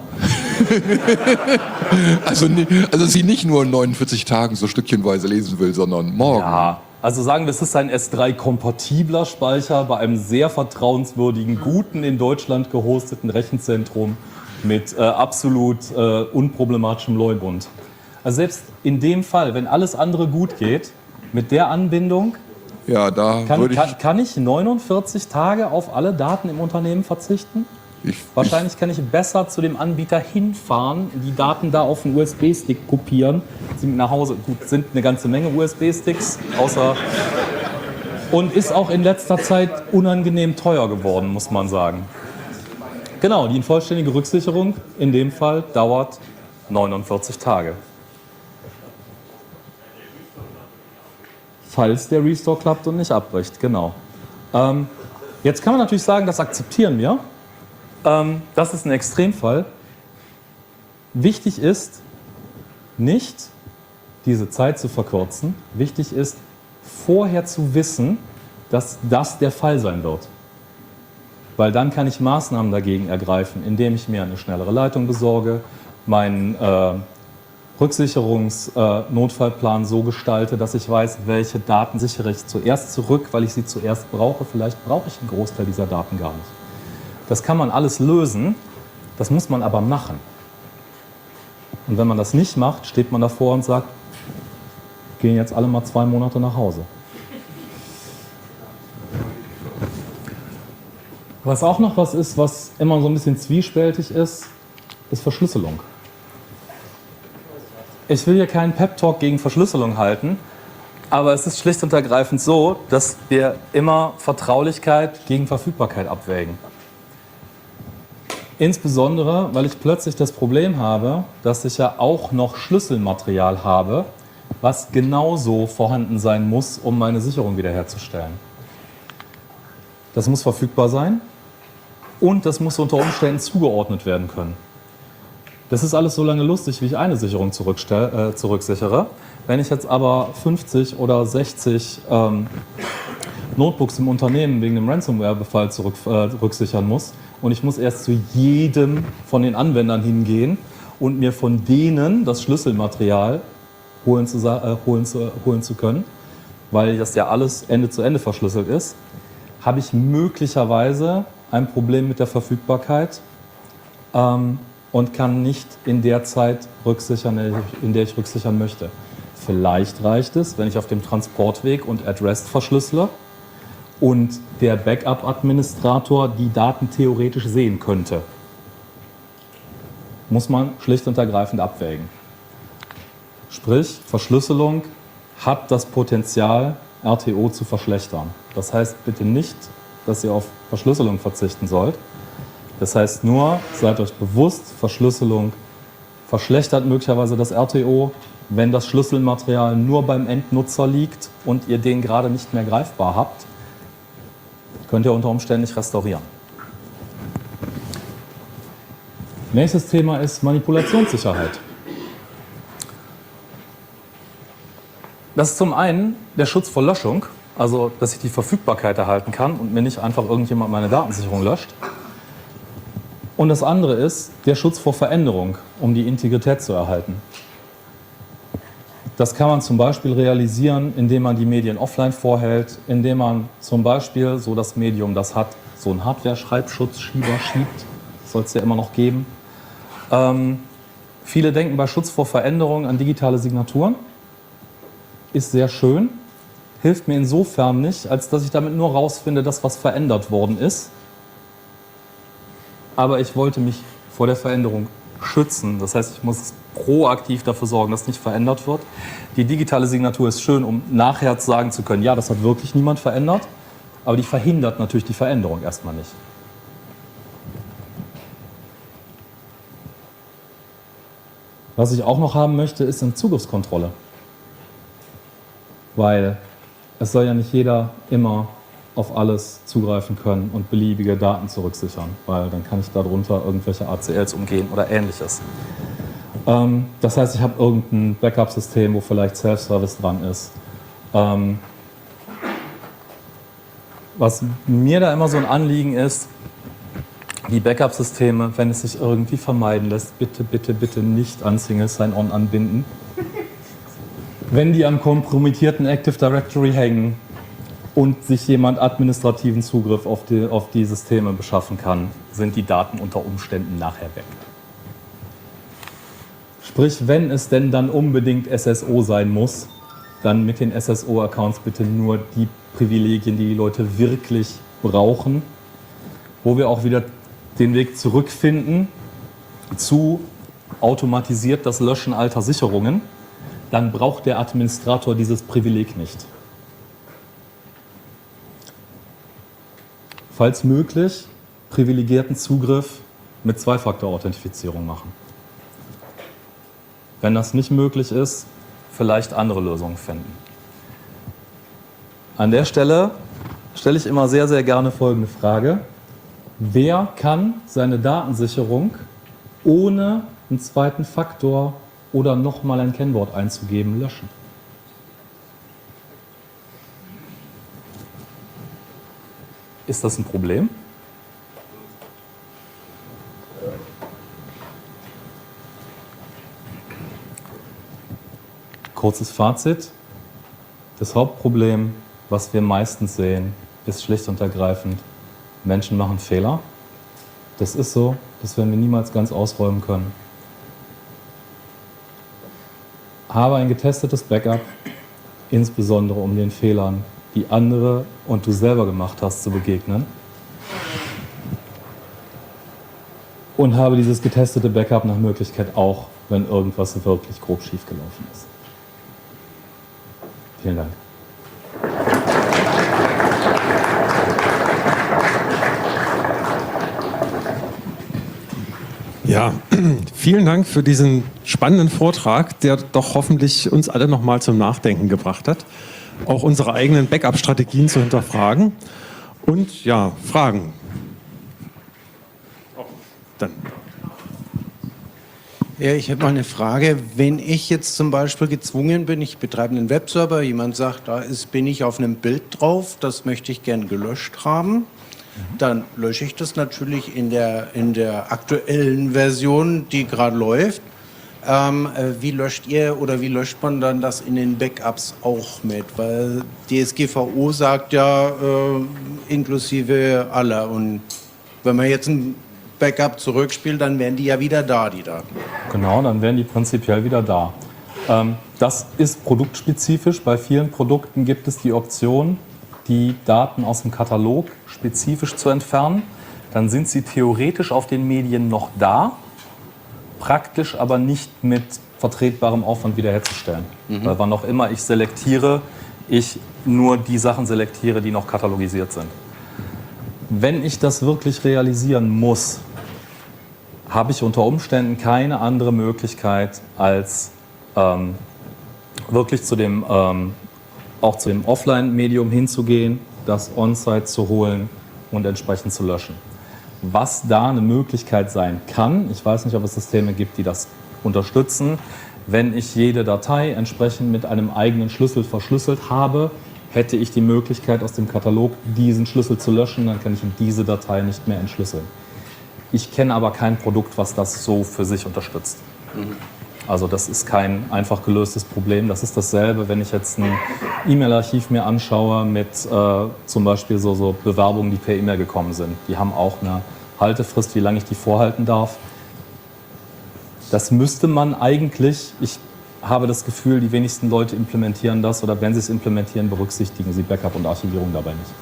also, also sie nicht nur in neunundvierzig Tagen so stückchenweise lesen will, sondern morgen. Ja, also sagen wir, es ist ein S drei kompatibler Speicher bei einem sehr vertrauenswürdigen, guten, in Deutschland gehosteten Rechenzentrum mit äh, absolut äh, unproblematischem Leubund. Also selbst in dem Fall, wenn alles andere gut geht, mit der Anbindung Ja, da Kann, würde ich, kann, kann ich neunundvierzig Tage auf alle Daten im Unternehmen verzichten? ich, Wahrscheinlich kann ich besser zu dem Anbieter hinfahren, die Daten da auf einen U S B-Stick kopieren, sie mit nach Hause. Gut, sind eine ganze Menge U S B-Sticks, außer und ist auch in letzter Zeit unangenehm teuer geworden, muss man sagen. Genau, die vollständige Rücksicherung in dem Fall dauert neunundvierzig Tage. Falls der Restore klappt und nicht abbricht, genau. Ähm, jetzt kann man natürlich sagen, das akzeptieren wir. Ähm, das ist ein Extremfall. Wichtig ist, nicht diese Zeit zu verkürzen. Wichtig ist, vorher zu wissen, dass das der Fall sein wird. Weil dann kann ich Maßnahmen dagegen ergreifen, indem ich mir eine schnellere Leitung besorge, meinen äh, Rücksicherungsnotfallplan äh, so gestalte, dass ich weiß, welche Daten sichere ich zuerst zurück, weil ich sie zuerst brauche. Vielleicht brauche ich einen Großteil dieser Daten gar nicht. Das kann man alles lösen, das muss man aber machen. Und wenn man das nicht macht, steht man davor und sagt, gehen jetzt alle mal zwei Monate nach Hause. Was auch noch was ist, was immer so ein bisschen zwiespältig ist, ist Verschlüsselung. Ich will hier keinen Pep-Talk gegen Verschlüsselung halten, aber es ist schlicht und ergreifend so, dass wir immer Vertraulichkeit gegen Verfügbarkeit abwägen. Insbesondere, weil ich plötzlich das Problem habe, dass ich ja auch noch Schlüsselmaterial habe, was genauso vorhanden sein muss, um meine Sicherung wiederherzustellen. Das muss verfügbar sein und das muss unter Umständen zugeordnet werden können. Das ist alles so lange lustig, wie ich eine Sicherung äh, zurücksichere. Wenn ich jetzt aber fünfzig oder sechzig ähm, Notebooks im Unternehmen wegen einem Ransomware-Befall zurück, äh, rücksichern muss und ich muss erst zu jedem von den Anwendern hingehen und mir von denen das Schlüsselmaterial holen zu, äh, holen zu, holen zu können, weil das ja alles Ende zu Ende verschlüsselt ist, habe ich möglicherweise ein Problem mit der Verfügbarkeit ähm, und kann nicht in der Zeit rücksichern, in der ich rücksichern möchte. Vielleicht reicht es, wenn ich auf dem Transportweg und at rest verschlüssele und der Backup-Administrator die Daten theoretisch sehen könnte. Muss man schlicht und ergreifend abwägen. Sprich, Verschlüsselung hat das Potenzial, R T O zu verschlechtern. Das heißt bitte nicht, dass ihr auf Verschlüsselung verzichten sollt. Das heißt nur, seid euch bewusst, Verschlüsselung verschlechtert möglicherweise das R T O, wenn das Schlüsselmaterial nur beim Endnutzer liegt und ihr den gerade nicht mehr greifbar habt, könnt ihr unter Umständen nicht restaurieren. Nächstes Thema ist Manipulationssicherheit. Das ist zum einen der Schutz vor Löschung, also dass ich die Verfügbarkeit erhalten kann und mir nicht einfach irgendjemand meine Datensicherung löscht. Und das andere ist der Schutz vor Veränderung, um die Integrität zu erhalten. Das kann man zum Beispiel realisieren, indem man die Medien offline vorhält, indem man zum Beispiel, so das Medium das hat, so einen Hardware-Schreibschutzschieber schiebt, soll es ja immer noch geben. Ähm, viele denken bei Schutz vor Veränderung an digitale Signaturen. Ist sehr schön, hilft mir insofern nicht, als dass ich damit nur rausfinde, dass was verändert worden ist. Aber ich wollte mich vor der Veränderung schützen. Das heißt, ich muss proaktiv dafür sorgen, dass nicht verändert wird. Die digitale Signatur ist schön, um nachher sagen zu können, ja, das hat wirklich niemand verändert, aber die verhindert natürlich die Veränderung erstmal nicht. Was ich auch noch haben möchte, ist eine Zugriffskontrolle. Weil es soll ja nicht jeder immer auf alles zugreifen können und beliebige Daten zurücksichern, weil dann kann ich darunter irgendwelche A C Ls umgehen oder ähnliches. Ähm, das heißt, ich habe irgendein Backup-System, wo vielleicht Self-Service dran ist. Ähm, was mir da immer so ein Anliegen ist, die Backup-Systeme, wenn es sich irgendwie vermeiden lässt, bitte, bitte, bitte nicht an Single Sign-On anbinden. Wenn die am kompromittierten Active Directory hängen und sich jemand administrativen Zugriff auf die, auf die Systeme beschaffen kann, sind die Daten unter Umständen nachher weg. Sprich, wenn es denn dann unbedingt S S O sein muss, dann mit den S S O-Accounts bitte nur die Privilegien, die die Leute wirklich brauchen, wo wir auch wieder den Weg zurückfinden zu automatisiert das Löschen alter Sicherungen, dann braucht der Administrator dieses Privileg nicht. Falls möglich, privilegierten Zugriff mit Zwei-Faktor-Authentifizierung machen. Wenn das nicht möglich ist, vielleicht andere Lösungen finden. An der Stelle stelle ich immer sehr, sehr gerne folgende Frage. Wer kann seine Datensicherung ohne einen zweiten Faktor oder nochmal ein Kennwort einzugeben löschen? Ist das ein Problem? Kurzes Fazit. Das Hauptproblem, was wir meistens sehen, ist schlicht und ergreifend, Menschen machen Fehler. Das ist so, das werden wir niemals ganz ausräumen können. Habe ein getestetes Backup, insbesondere um den Fehlern, die andere und du selber gemacht hast, zu begegnen. Und habe dieses getestete Backup nach Möglichkeit auch, wenn irgendwas wirklich grob schiefgelaufen ist. Vielen Dank. Ja, vielen Dank für diesen spannenden Vortrag, der doch hoffentlich uns alle noch mal zum Nachdenken gebracht hat, auch unsere eigenen Backup-Strategien zu hinterfragen und ja, Fragen. Dann. Ja, ich habe mal eine Frage. Wenn ich jetzt zum Beispiel gezwungen bin, ich betreibe einen Webserver, jemand sagt, da ist, bin ich auf einem Bild drauf, das möchte ich gern gelöscht haben, dann lösche ich das natürlich in der, in der aktuellen Version, die gerade läuft. Ähm, äh, wie löscht ihr oder wie löscht man dann das in den Backups auch mit? Weil D S G V O sagt ja äh, inklusive aller. Und wenn man jetzt ein Backup zurückspielt, dann wären die ja wieder da, die Daten. Genau, dann wären die prinzipiell wieder da. Ähm, das ist produktspezifisch. Bei vielen Produkten gibt es die Option, die Daten aus dem Katalog spezifisch zu entfernen. Dann sind sie theoretisch auf den Medien noch da, praktisch aber nicht mit vertretbarem Aufwand wiederherzustellen. Mhm. Weil wann auch immer ich selektiere, ich nur die Sachen selektiere, die noch katalogisiert sind. Wenn ich das wirklich realisieren muss, habe ich unter Umständen keine andere Möglichkeit, als ähm, wirklich zu dem, ähm, auch zu dem Offline-Medium hinzugehen, das On-Site zu holen und entsprechend zu löschen. Was da eine Möglichkeit sein kann, ich weiß nicht, ob es Systeme gibt, die das unterstützen, wenn ich jede Datei entsprechend mit einem eigenen Schlüssel verschlüsselt habe, hätte ich die Möglichkeit, aus dem Katalog diesen Schlüssel zu löschen, dann kann ich diese Datei nicht mehr entschlüsseln. Ich kenne aber kein Produkt, was das so für sich unterstützt. Mhm. Also das ist kein einfach gelöstes Problem. Das ist dasselbe, wenn ich jetzt ein E-Mail-Archiv mir anschaue mit äh, zum Beispiel so, so Bewerbungen, die per E-Mail gekommen sind. Die haben auch eine Haltefrist, wie lange ich die vorhalten darf. Das müsste man eigentlich, ich habe das Gefühl, die wenigsten Leute implementieren das oder wenn sie es implementieren, berücksichtigen sie Backup und Archivierung dabei nicht.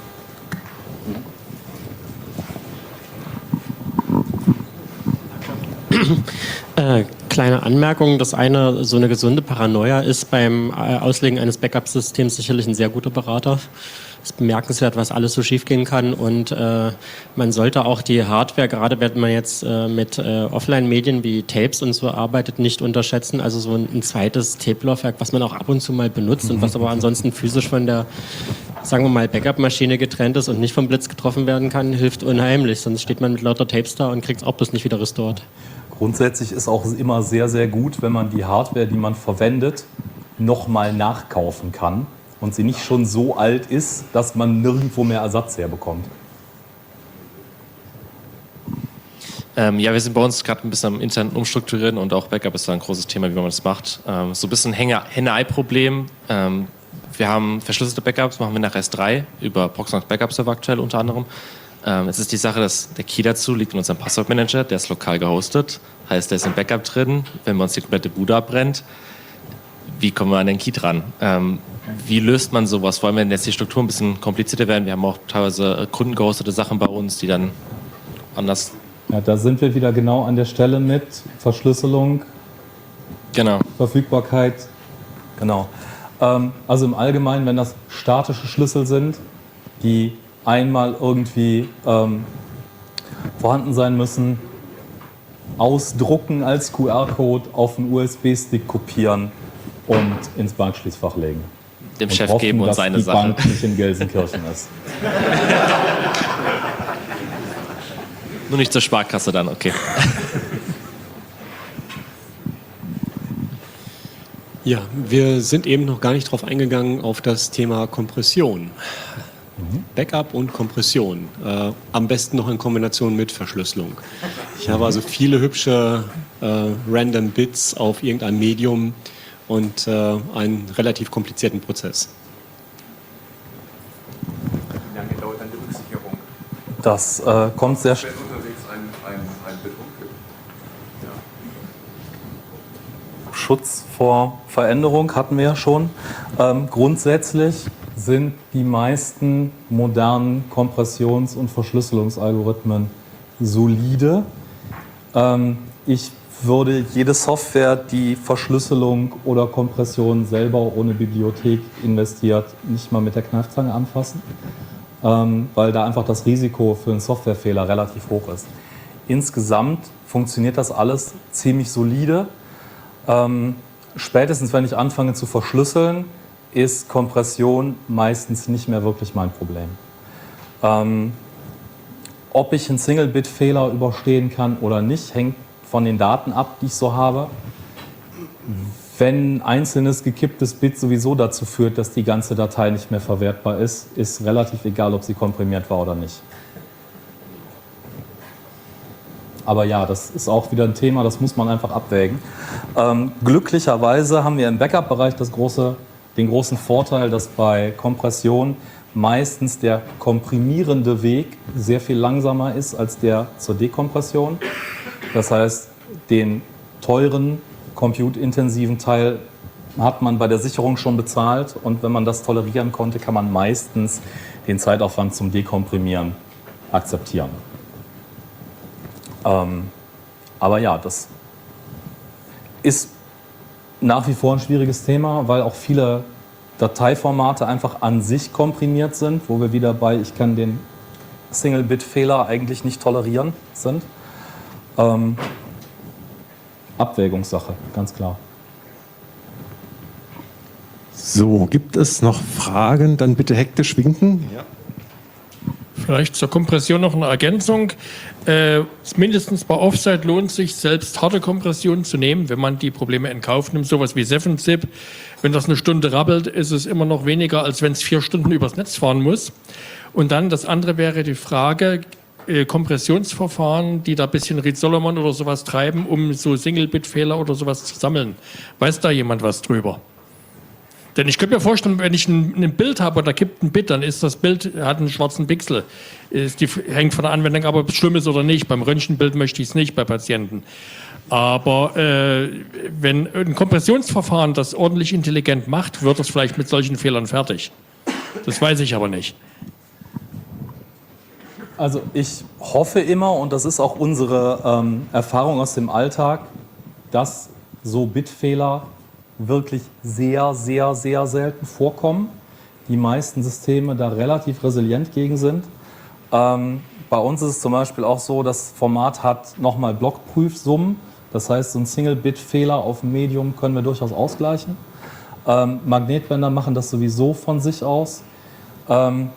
Äh, kleine Anmerkung. Das eine, so eine gesunde Paranoia ist beim Auslegen eines Backup-Systems sicherlich ein sehr guter Berater. Es ist bemerkenswert, was alles so schiefgehen kann und äh, man sollte auch die Hardware, gerade wenn man jetzt äh, mit äh, Offline-Medien wie Tapes und so arbeitet, nicht unterschätzen. Also so ein, ein zweites Tape-Laufwerk, was man auch ab und zu mal benutzt und was aber ansonsten physisch von der, sagen wir mal, Backup-Maschine getrennt ist und nicht vom Blitz getroffen werden kann, hilft unheimlich. Sonst steht man mit lauter Tapes da und kriegt es auch bloß nicht wieder restored. Grundsätzlich ist auch immer sehr, sehr gut, wenn man die Hardware, die man verwendet, nochmal nachkaufen kann und sie nicht schon so alt ist, dass man nirgendwo mehr Ersatz herbekommt. Ähm, ja, wir sind bei uns gerade ein bisschen am internen Umstrukturieren und auch Backup ist da ein großes Thema, wie man das macht. Ähm, so ein bisschen Henne-Ei-Problem. Ähm, wir haben verschlüsselte Backups, machen wir nach S drei über Proxmox Backup Server aktuell unter anderem. Ähm, es ist die Sache, dass der Key dazu liegt in unserem Passwortmanager, der ist lokal gehostet, heißt, der ist im Backup drin. Wenn bei uns die komplette Bude abbrennt, wie kommen wir an den Key dran? Ähm, Wie löst man sowas? Vor allem, wenn jetzt die Strukturen ein bisschen komplizierter werden. Wir haben auch teilweise kundengehostete Sachen bei uns, die dann anders... Ja, da sind wir wieder genau an der Stelle mit Verschlüsselung, Genau. Verfügbarkeit. Genau. Ähm, also im Allgemeinen, wenn das statische Schlüssel sind, die einmal irgendwie ähm, vorhanden sein müssen, ausdrucken als Q R-Code, auf einen U S B-Stick kopieren und ins Bankschließfach legen. Dem Und Chef hoffen, geben und dass seine die Sache. Bank nicht in Gelsenkirchen ist. Nur nicht zur Sparkasse dann, okay. Ja, wir sind eben noch gar nicht darauf eingegangen auf das Thema Kompression. Mhm. Backup und Kompression. Äh, am besten noch in Kombination mit Verschlüsselung. Ich habe also viele hübsche äh, random Bits auf irgendeinem Medium und äh, einen relativ komplizierten Prozess. Wie lange dauert dann die Rücksicherung? Das äh, kommt sehr schnell. Wenn unterwegs ein, ein, ein Bit umkippt. Schutz vor Veränderung hatten wir ja schon. Ähm, grundsätzlich sind die meisten modernen Kompressions- und Verschlüsselungsalgorithmen solide. Ähm, ich würde jede Software, die Verschlüsselung oder Kompression selber ohne Bibliothek investiert, nicht mal mit der Kneifzange anfassen, ähm, weil da einfach das Risiko für einen Softwarefehler relativ hoch ist. Insgesamt funktioniert das alles ziemlich solide. Ähm, spätestens, wenn ich anfange zu verschlüsseln, ist Kompression meistens nicht mehr wirklich mein Problem. Ähm, ob ich einen Single-Bit-Fehler überstehen kann oder nicht, hängt von den Daten ab, die ich so habe. Wenn ein einzelnes gekipptes Bit sowieso dazu führt, dass die ganze Datei nicht mehr verwertbar ist, ist relativ egal, ob sie komprimiert war oder nicht. Aber ja, das ist auch wieder ein Thema, das muss man einfach abwägen. Ähm, glücklicherweise haben wir im Backup-Bereich das große, den großen Vorteil, dass bei Kompression meistens der komprimierende Weg sehr viel langsamer ist als der zur Dekompression. Das heißt, den teuren, compute-intensiven Teil hat man bei der Sicherung schon bezahlt und wenn man das tolerieren konnte, kann man meistens den Zeitaufwand zum Dekomprimieren akzeptieren. Ähm, aber ja, das ist nach wie vor ein schwieriges Thema, weil auch viele Dateiformate einfach an sich komprimiert sind, wo wir wieder bei ich kann den Single-Bit-Fehler eigentlich nicht tolerieren sind. Ähm, Abwägungssache, ganz klar. So, gibt es noch Fragen? Dann bitte hektisch winken. Ja. Vielleicht zur Kompression noch eine Ergänzung. Äh, mindestens bei Offsite lohnt sich, selbst harte Kompression zu nehmen, wenn man die Probleme in Kauf nimmt. Sowas wie seven zip. Wenn das eine Stunde rappelt, ist es immer noch weniger, als wenn es vier Stunden übers Netz fahren muss. Und dann das andere wäre die Frage, äh, Kompressionsverfahren, die da ein bisschen Reed Solomon oder sowas treiben, um so Single-Bit-Fehler oder sowas zu sammeln. Weiß da jemand was drüber? Denn ich könnte mir vorstellen, wenn ich ein, ein Bild habe und da kippt ein Bit, dann ist das Bild, hat einen schwarzen Pixel. Ist die, hängt von der Anwendung ab, ob es schlimm ist oder nicht. Beim Röntgenbild möchte ich es nicht bei Patienten. Aber äh, wenn ein Kompressionsverfahren das ordentlich intelligent macht, wird es vielleicht mit solchen Fehlern fertig. Das weiß ich aber nicht. Also ich hoffe immer, und das ist auch unsere ähm, Erfahrung aus dem Alltag, dass so Bitfehler wirklich sehr, sehr, sehr selten vorkommen. Die meisten Systeme da relativ resilient gegen sind. Ähm, bei uns ist es zum Beispiel auch so, das Format hat nochmal Blockprüfsummen. Das heißt, so ein Single-Bit-Fehler auf dem Medium können wir durchaus ausgleichen. Ähm, Magnetbänder machen das sowieso von sich aus. Ähm,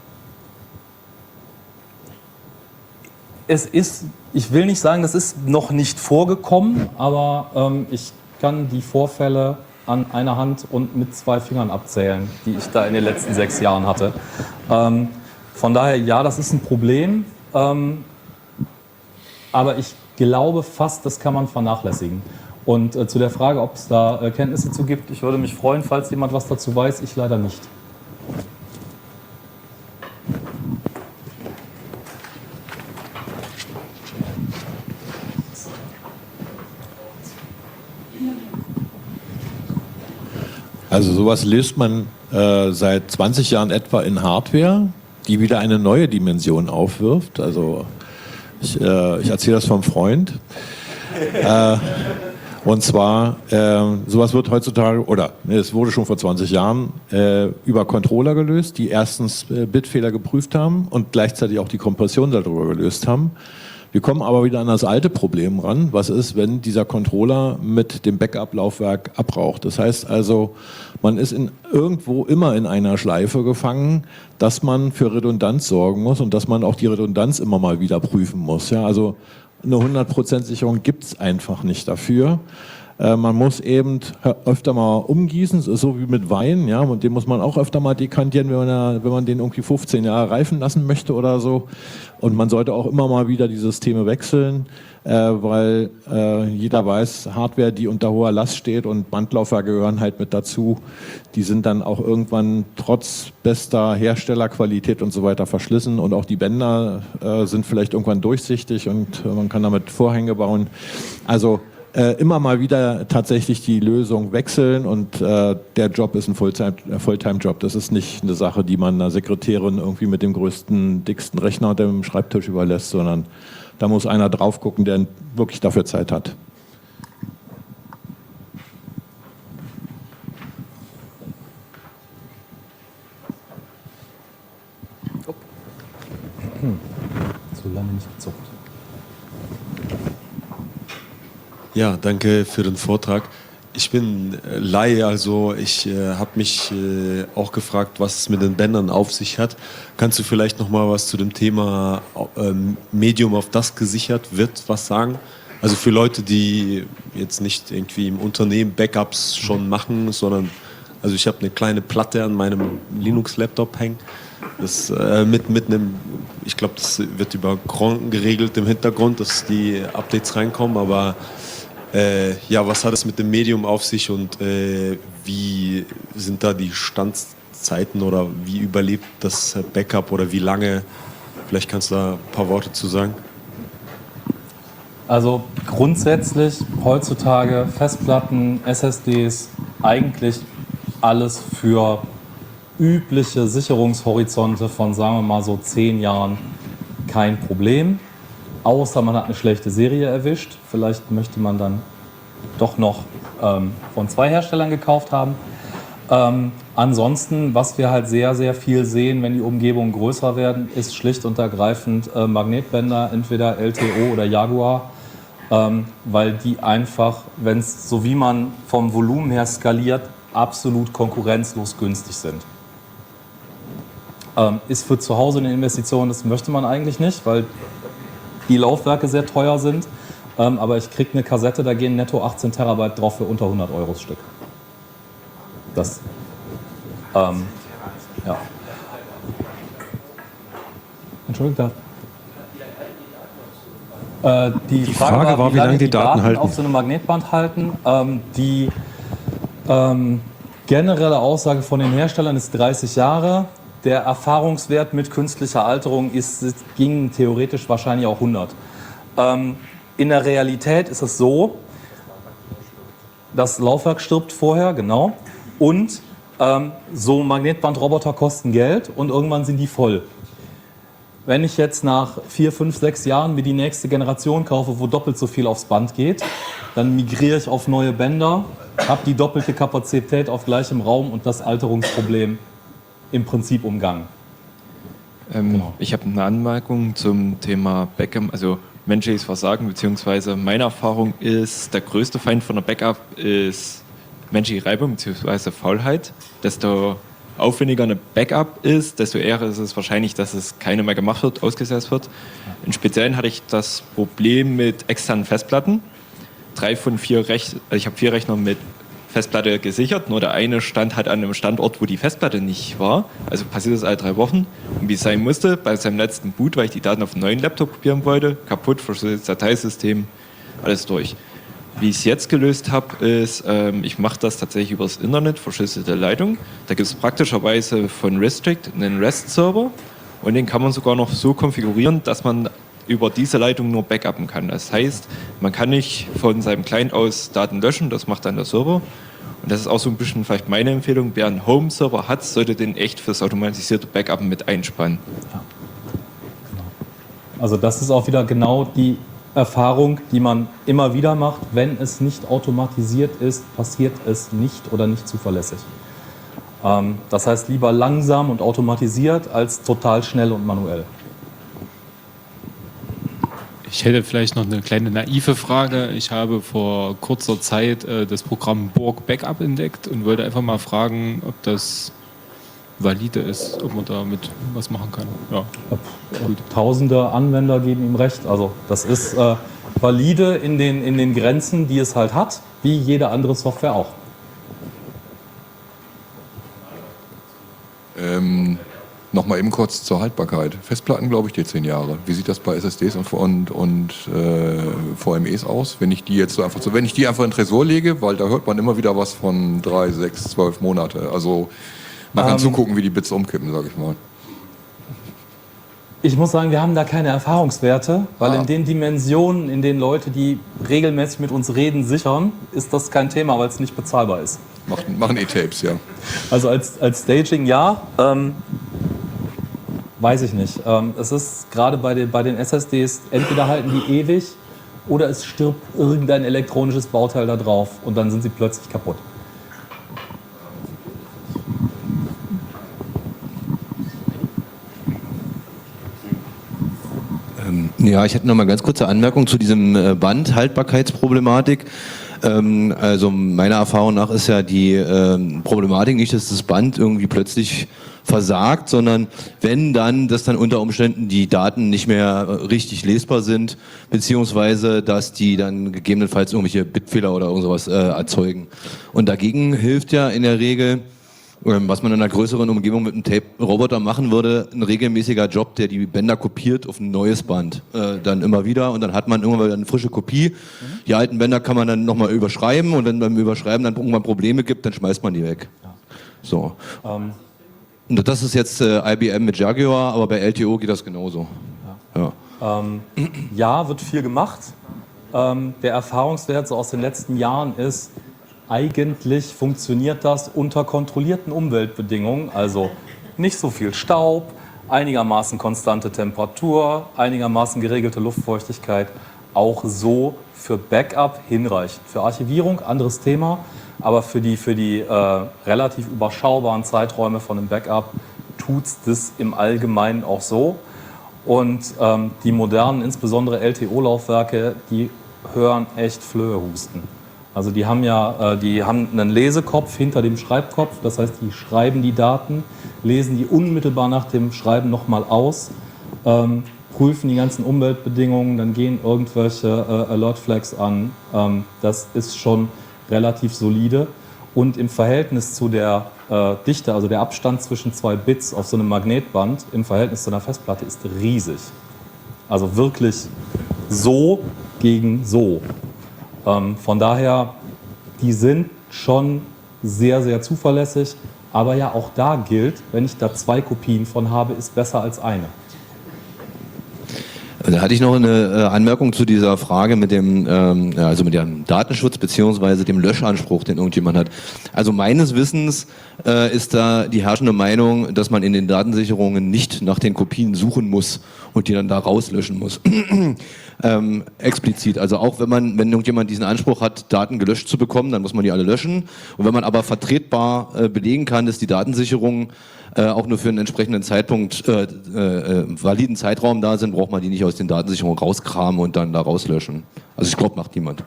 es ist, ich will nicht sagen, das ist noch nicht vorgekommen, aber ähm, ich kann die Vorfälle an einer Hand und mit zwei Fingern abzählen, die ich da in den letzten sechs Jahren hatte. Ähm, von daher, ja, das ist ein Problem, ähm, aber ich glaube fast, das kann man vernachlässigen. Und äh, zu der Frage, ob es da äh, Kenntnisse zu gibt, ich würde mich freuen, falls jemand was dazu weiß, ich leider nicht. Also sowas löst man äh, seit zwanzig Jahren etwa in Hardware, die wieder eine neue Dimension aufwirft. Also ich, äh, ich erzähle das vom Freund. äh, und zwar, äh, sowas wird heutzutage, oder ne, es wurde schon vor zwanzig Jahren äh, über Controller gelöst, die erstens äh, Bitfehler geprüft haben und gleichzeitig auch die Kompression darüber gelöst haben. Wir kommen aber wieder an das alte Problem ran. Was ist, wenn dieser Controller mit dem Backup-Laufwerk abraucht? Das heißt also, man ist in, irgendwo immer in einer Schleife gefangen, dass man für Redundanz sorgen muss und dass man auch die Redundanz immer mal wieder prüfen muss. Ja, also eine hundert Prozent Sicherung gibt es einfach nicht dafür. Äh, man muss eben öfter mal umgießen, es ist so wie mit Wein, ja, und den muss man auch öfter mal dekantieren, wenn man, ja, wenn man den irgendwie fünfzehn Jahre reifen lassen möchte oder so. Und man sollte auch immer mal wieder die Systeme wechseln, äh, weil äh, jeder weiß, Hardware, die unter hoher Last steht und Bandlaufwerke gehören halt mit dazu, die sind dann auch irgendwann trotz bester Herstellerqualität und so weiter verschlissen und auch die Bänder äh, sind vielleicht irgendwann durchsichtig und äh, man kann damit Vorhänge bauen. Also Äh, immer mal wieder tatsächlich die Lösung wechseln und äh, der Job ist ein Fulltime, äh, Fulltime-Job. Das ist nicht eine Sache, die man einer Sekretärin irgendwie mit dem größten, dicksten Rechner unter dem Schreibtisch überlässt, sondern da muss einer drauf gucken, der wirklich dafür Zeit hat. Hm. So lange nicht gezuckt. Ja, danke für den Vortrag. Ich bin äh, Laie, also ich äh, habe mich äh, auch gefragt, was es mit den Bändern auf sich hat. Kannst du vielleicht noch mal was zu dem Thema ähm, Medium auf das gesichert wird, was sagen? Also für Leute, die jetzt nicht irgendwie im Unternehmen Backups schon machen, sondern also ich habe eine kleine Platte an meinem Linux-Laptop hängen. Das äh, mit mit einem, ich glaube, das wird über Cron geregelt im Hintergrund, dass die Updates reinkommen, aber Äh, ja, was hat es mit dem Medium auf sich und äh, wie sind da die Standzeiten oder wie überlebt das Backup oder wie lange? Vielleicht kannst du da ein paar Worte zu sagen. Also grundsätzlich heutzutage Festplatten, S S Ds, eigentlich alles für übliche Sicherungshorizonte von, sagen wir mal so zehn Jahren kein Problem. Außer man hat eine schlechte Serie erwischt. Vielleicht möchte man dann doch noch ähm, von zwei Herstellern gekauft haben. Ähm, ansonsten, was wir halt sehr, sehr viel sehen, wenn die Umgebungen größer werden, ist schlicht und ergreifend äh, Magnetbänder, entweder L T O oder Jaguar, ähm, weil die einfach, wenn es so wie man vom Volumen her skaliert, absolut konkurrenzlos günstig sind. Ähm, ist für zu Hause eine Investition, das möchte man eigentlich nicht, weil die Laufwerke sehr teuer sind, ähm, aber ich kriege eine Kassette, da gehen netto achtzehn Terabyte drauf für unter hundert Euro das Stück. Das, ähm, ja. Entschuldigung, da. Äh, die, Die Frage, Frage war, war, wie lange die Daten, Daten halten. auf so einem Magnetband halten. Ähm, die ähm, generelle Aussage von den Herstellern ist dreißig Jahre. Der Erfahrungswert mit künstlicher Alterung ist, ging theoretisch wahrscheinlich auch hundert. Ähm, in der Realität ist es so, das Laufwerk stirbt vorher, genau, und ähm, so Magnetbandroboter kosten Geld und irgendwann sind die voll. Wenn ich jetzt nach vier, fünf, sechs Jahren mir die nächste Generation kaufe, wo doppelt so viel aufs Band geht, dann migriere ich auf neue Bänder, habe die doppelte Kapazität auf gleichem Raum und das Alterungsproblem im Prinzip umgangen. Ähm, Genau. Ich habe eine Anmerkung zum Thema Backup, also menschliches Versagen, beziehungsweise meine Erfahrung ist, der größte Feind von der Backup ist menschliche Reibung, beziehungsweise Faulheit. Desto aufwendiger eine Backup ist, desto eher ist es wahrscheinlich, dass es keine mehr gemacht wird, ausgesetzt wird. Im Speziellen hatte ich das Problem mit externen Festplatten. Drei von vier Rechner, ich habe vier Rechner mit Festplatte gesichert, nur der eine stand halt an einem Standort, wo die Festplatte nicht war. Also passiert das alle drei Wochen. Und wie es sein musste, bei seinem letzten Boot, weil ich die Daten auf einem neuen Laptop kopieren wollte, kaputt, verschlüsseltes Dateisystem, alles durch. Wie ich es jetzt gelöst habe, ist, ähm, ich mache das tatsächlich übers Internet, verschlüsselte Leitung. Da gibt es praktischerweise von Restrict einen REST-Server und den kann man sogar noch so konfigurieren, dass man über diese Leitung nur backuppen kann. Das heißt, man kann nicht von seinem Client aus Daten löschen, das macht dann der Server. Und das ist auch so ein bisschen vielleicht meine Empfehlung, wer einen Home-Server hat, sollte den echt fürs automatisierte Backup mit einspannen. Ja. Genau. Also das ist auch wieder genau die Erfahrung, die man immer wieder macht. Wenn es nicht automatisiert ist, passiert es nicht oder nicht zuverlässig. Ähm, das heißt, lieber langsam und automatisiert als total schnell und manuell. Ich hätte vielleicht noch eine kleine naive Frage. Ich habe vor kurzer Zeit äh, das Programm Borg Backup entdeckt und wollte einfach mal fragen, ob das valide ist, ob man damit was machen kann. Ja. Gut. Tausende Anwender geben ihm recht. Also das ist äh, valide in den, in den Grenzen, die es halt hat, wie jede andere Software auch. Ähm, Nochmal eben kurz zur Haltbarkeit. Festplatten, glaube ich, die zehn Jahre. Wie sieht das bei S S Ds und, und, und äh, V M Es aus? Wenn ich die jetzt so einfach so, wenn ich die einfach in den Tresor lege, weil da hört man immer wieder was von drei, sechs, zwölf Monate. Also man kann Ähm, zugucken, wie die Bits umkippen, sage ich mal. Ich muss sagen, wir haben da keine Erfahrungswerte, weil Ah. in den Dimensionen, in denen Leute, die regelmäßig mit uns reden, sichern, ist das kein Thema, weil es nicht bezahlbar ist. Machen, machen E-Tapes, ja. Also als, als Staging ja, ähm, weiß ich nicht. Ähm, es ist gerade bei den, bei den S S Ds, entweder halten die ewig oder es stirbt irgendein elektronisches Bauteil da drauf und dann sind sie plötzlich kaputt. Ja, ich hätte noch mal ganz kurze Anmerkung zu diesem äh, Bandhaltbarkeitsproblematik. Ähm, also meiner Erfahrung nach ist ja die ähm, Problematik nicht, dass das Band irgendwie plötzlich versagt, sondern wenn dann, dass dann unter Umständen die Daten nicht mehr äh, richtig lesbar sind, beziehungsweise dass die dann gegebenenfalls irgendwelche Bitfehler oder irgendwas äh, erzeugen. Und dagegen hilft ja in der Regel, was man in einer größeren Umgebung mit einem Tape-Roboter machen würde, ein regelmäßiger Job, der die Bänder kopiert auf ein neues Band. Äh, dann immer wieder und dann hat man irgendwann wieder eine frische Kopie. Mhm. Die alten Bänder kann man dann nochmal überschreiben und wenn beim Überschreiben dann irgendwann Probleme gibt, dann schmeißt man die weg. Ja. So. Ähm. Und das ist jetzt äh, I B M mit Jaguar, aber bei L T O geht das genauso. Ja, ja. Ähm, ja wird viel gemacht. Ähm, der Erfahrungswert so aus den letzten Jahren ist, eigentlich funktioniert das unter kontrollierten Umweltbedingungen, also nicht so viel Staub, einigermaßen konstante Temperatur, einigermaßen geregelte Luftfeuchtigkeit, auch so für Backup hinreichend. Für Archivierung, anderes Thema, aber für die, für die äh, relativ überschaubaren Zeiträume von einem Backup tut es das im Allgemeinen auch so. Und ähm, die modernen, insbesondere L T O-Laufwerke, die hören echt Flöhe husten. Also die haben ja, äh, die haben einen Lesekopf hinter dem Schreibkopf, das heißt, die schreiben die Daten, lesen die unmittelbar nach dem Schreiben nochmal aus, ähm, prüfen die ganzen Umweltbedingungen, dann gehen irgendwelche äh, Alert-Flags an. Ähm, das ist schon relativ solide. Und im Verhältnis zu der äh, Dichte, also der Abstand zwischen zwei Bits auf so einem Magnetband, im Verhältnis zu einer Festplatte ist riesig. Also wirklich so gegen so. Ähm, von daher, die sind schon sehr, sehr zuverlässig. Aber ja, auch da gilt, wenn ich da zwei Kopien von habe, ist besser als eine. Da hatte ich noch eine äh, Anmerkung zu dieser Frage mit dem, ähm, also mit dem Datenschutz beziehungsweise dem Löschanspruch, den irgendjemand hat. Also meines Wissens äh, ist da die herrschende Meinung, dass man in den Datensicherungen nicht nach den Kopien suchen muss und die dann da rauslöschen muss. ähm, explizit. Also auch wenn man, wenn irgendjemand diesen Anspruch hat, Daten gelöscht zu bekommen, dann muss man die alle löschen. Und wenn man aber vertretbar äh, belegen kann, dass die Datensicherungen äh, auch nur für einen entsprechenden Zeitpunkt, äh, äh, validen Zeitraum da sind, braucht man die nicht aus den Datensicherungen rauskramen und dann da rauslöschen. Also ich glaube, macht niemand.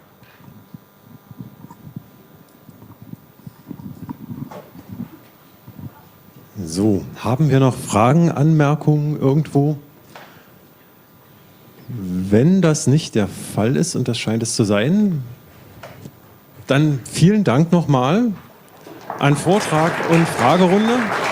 So, haben wir noch Fragen, Anmerkungen irgendwo? Wenn das nicht der Fall ist, und das scheint es zu sein, dann vielen Dank nochmal an Vortrag und Fragerunde.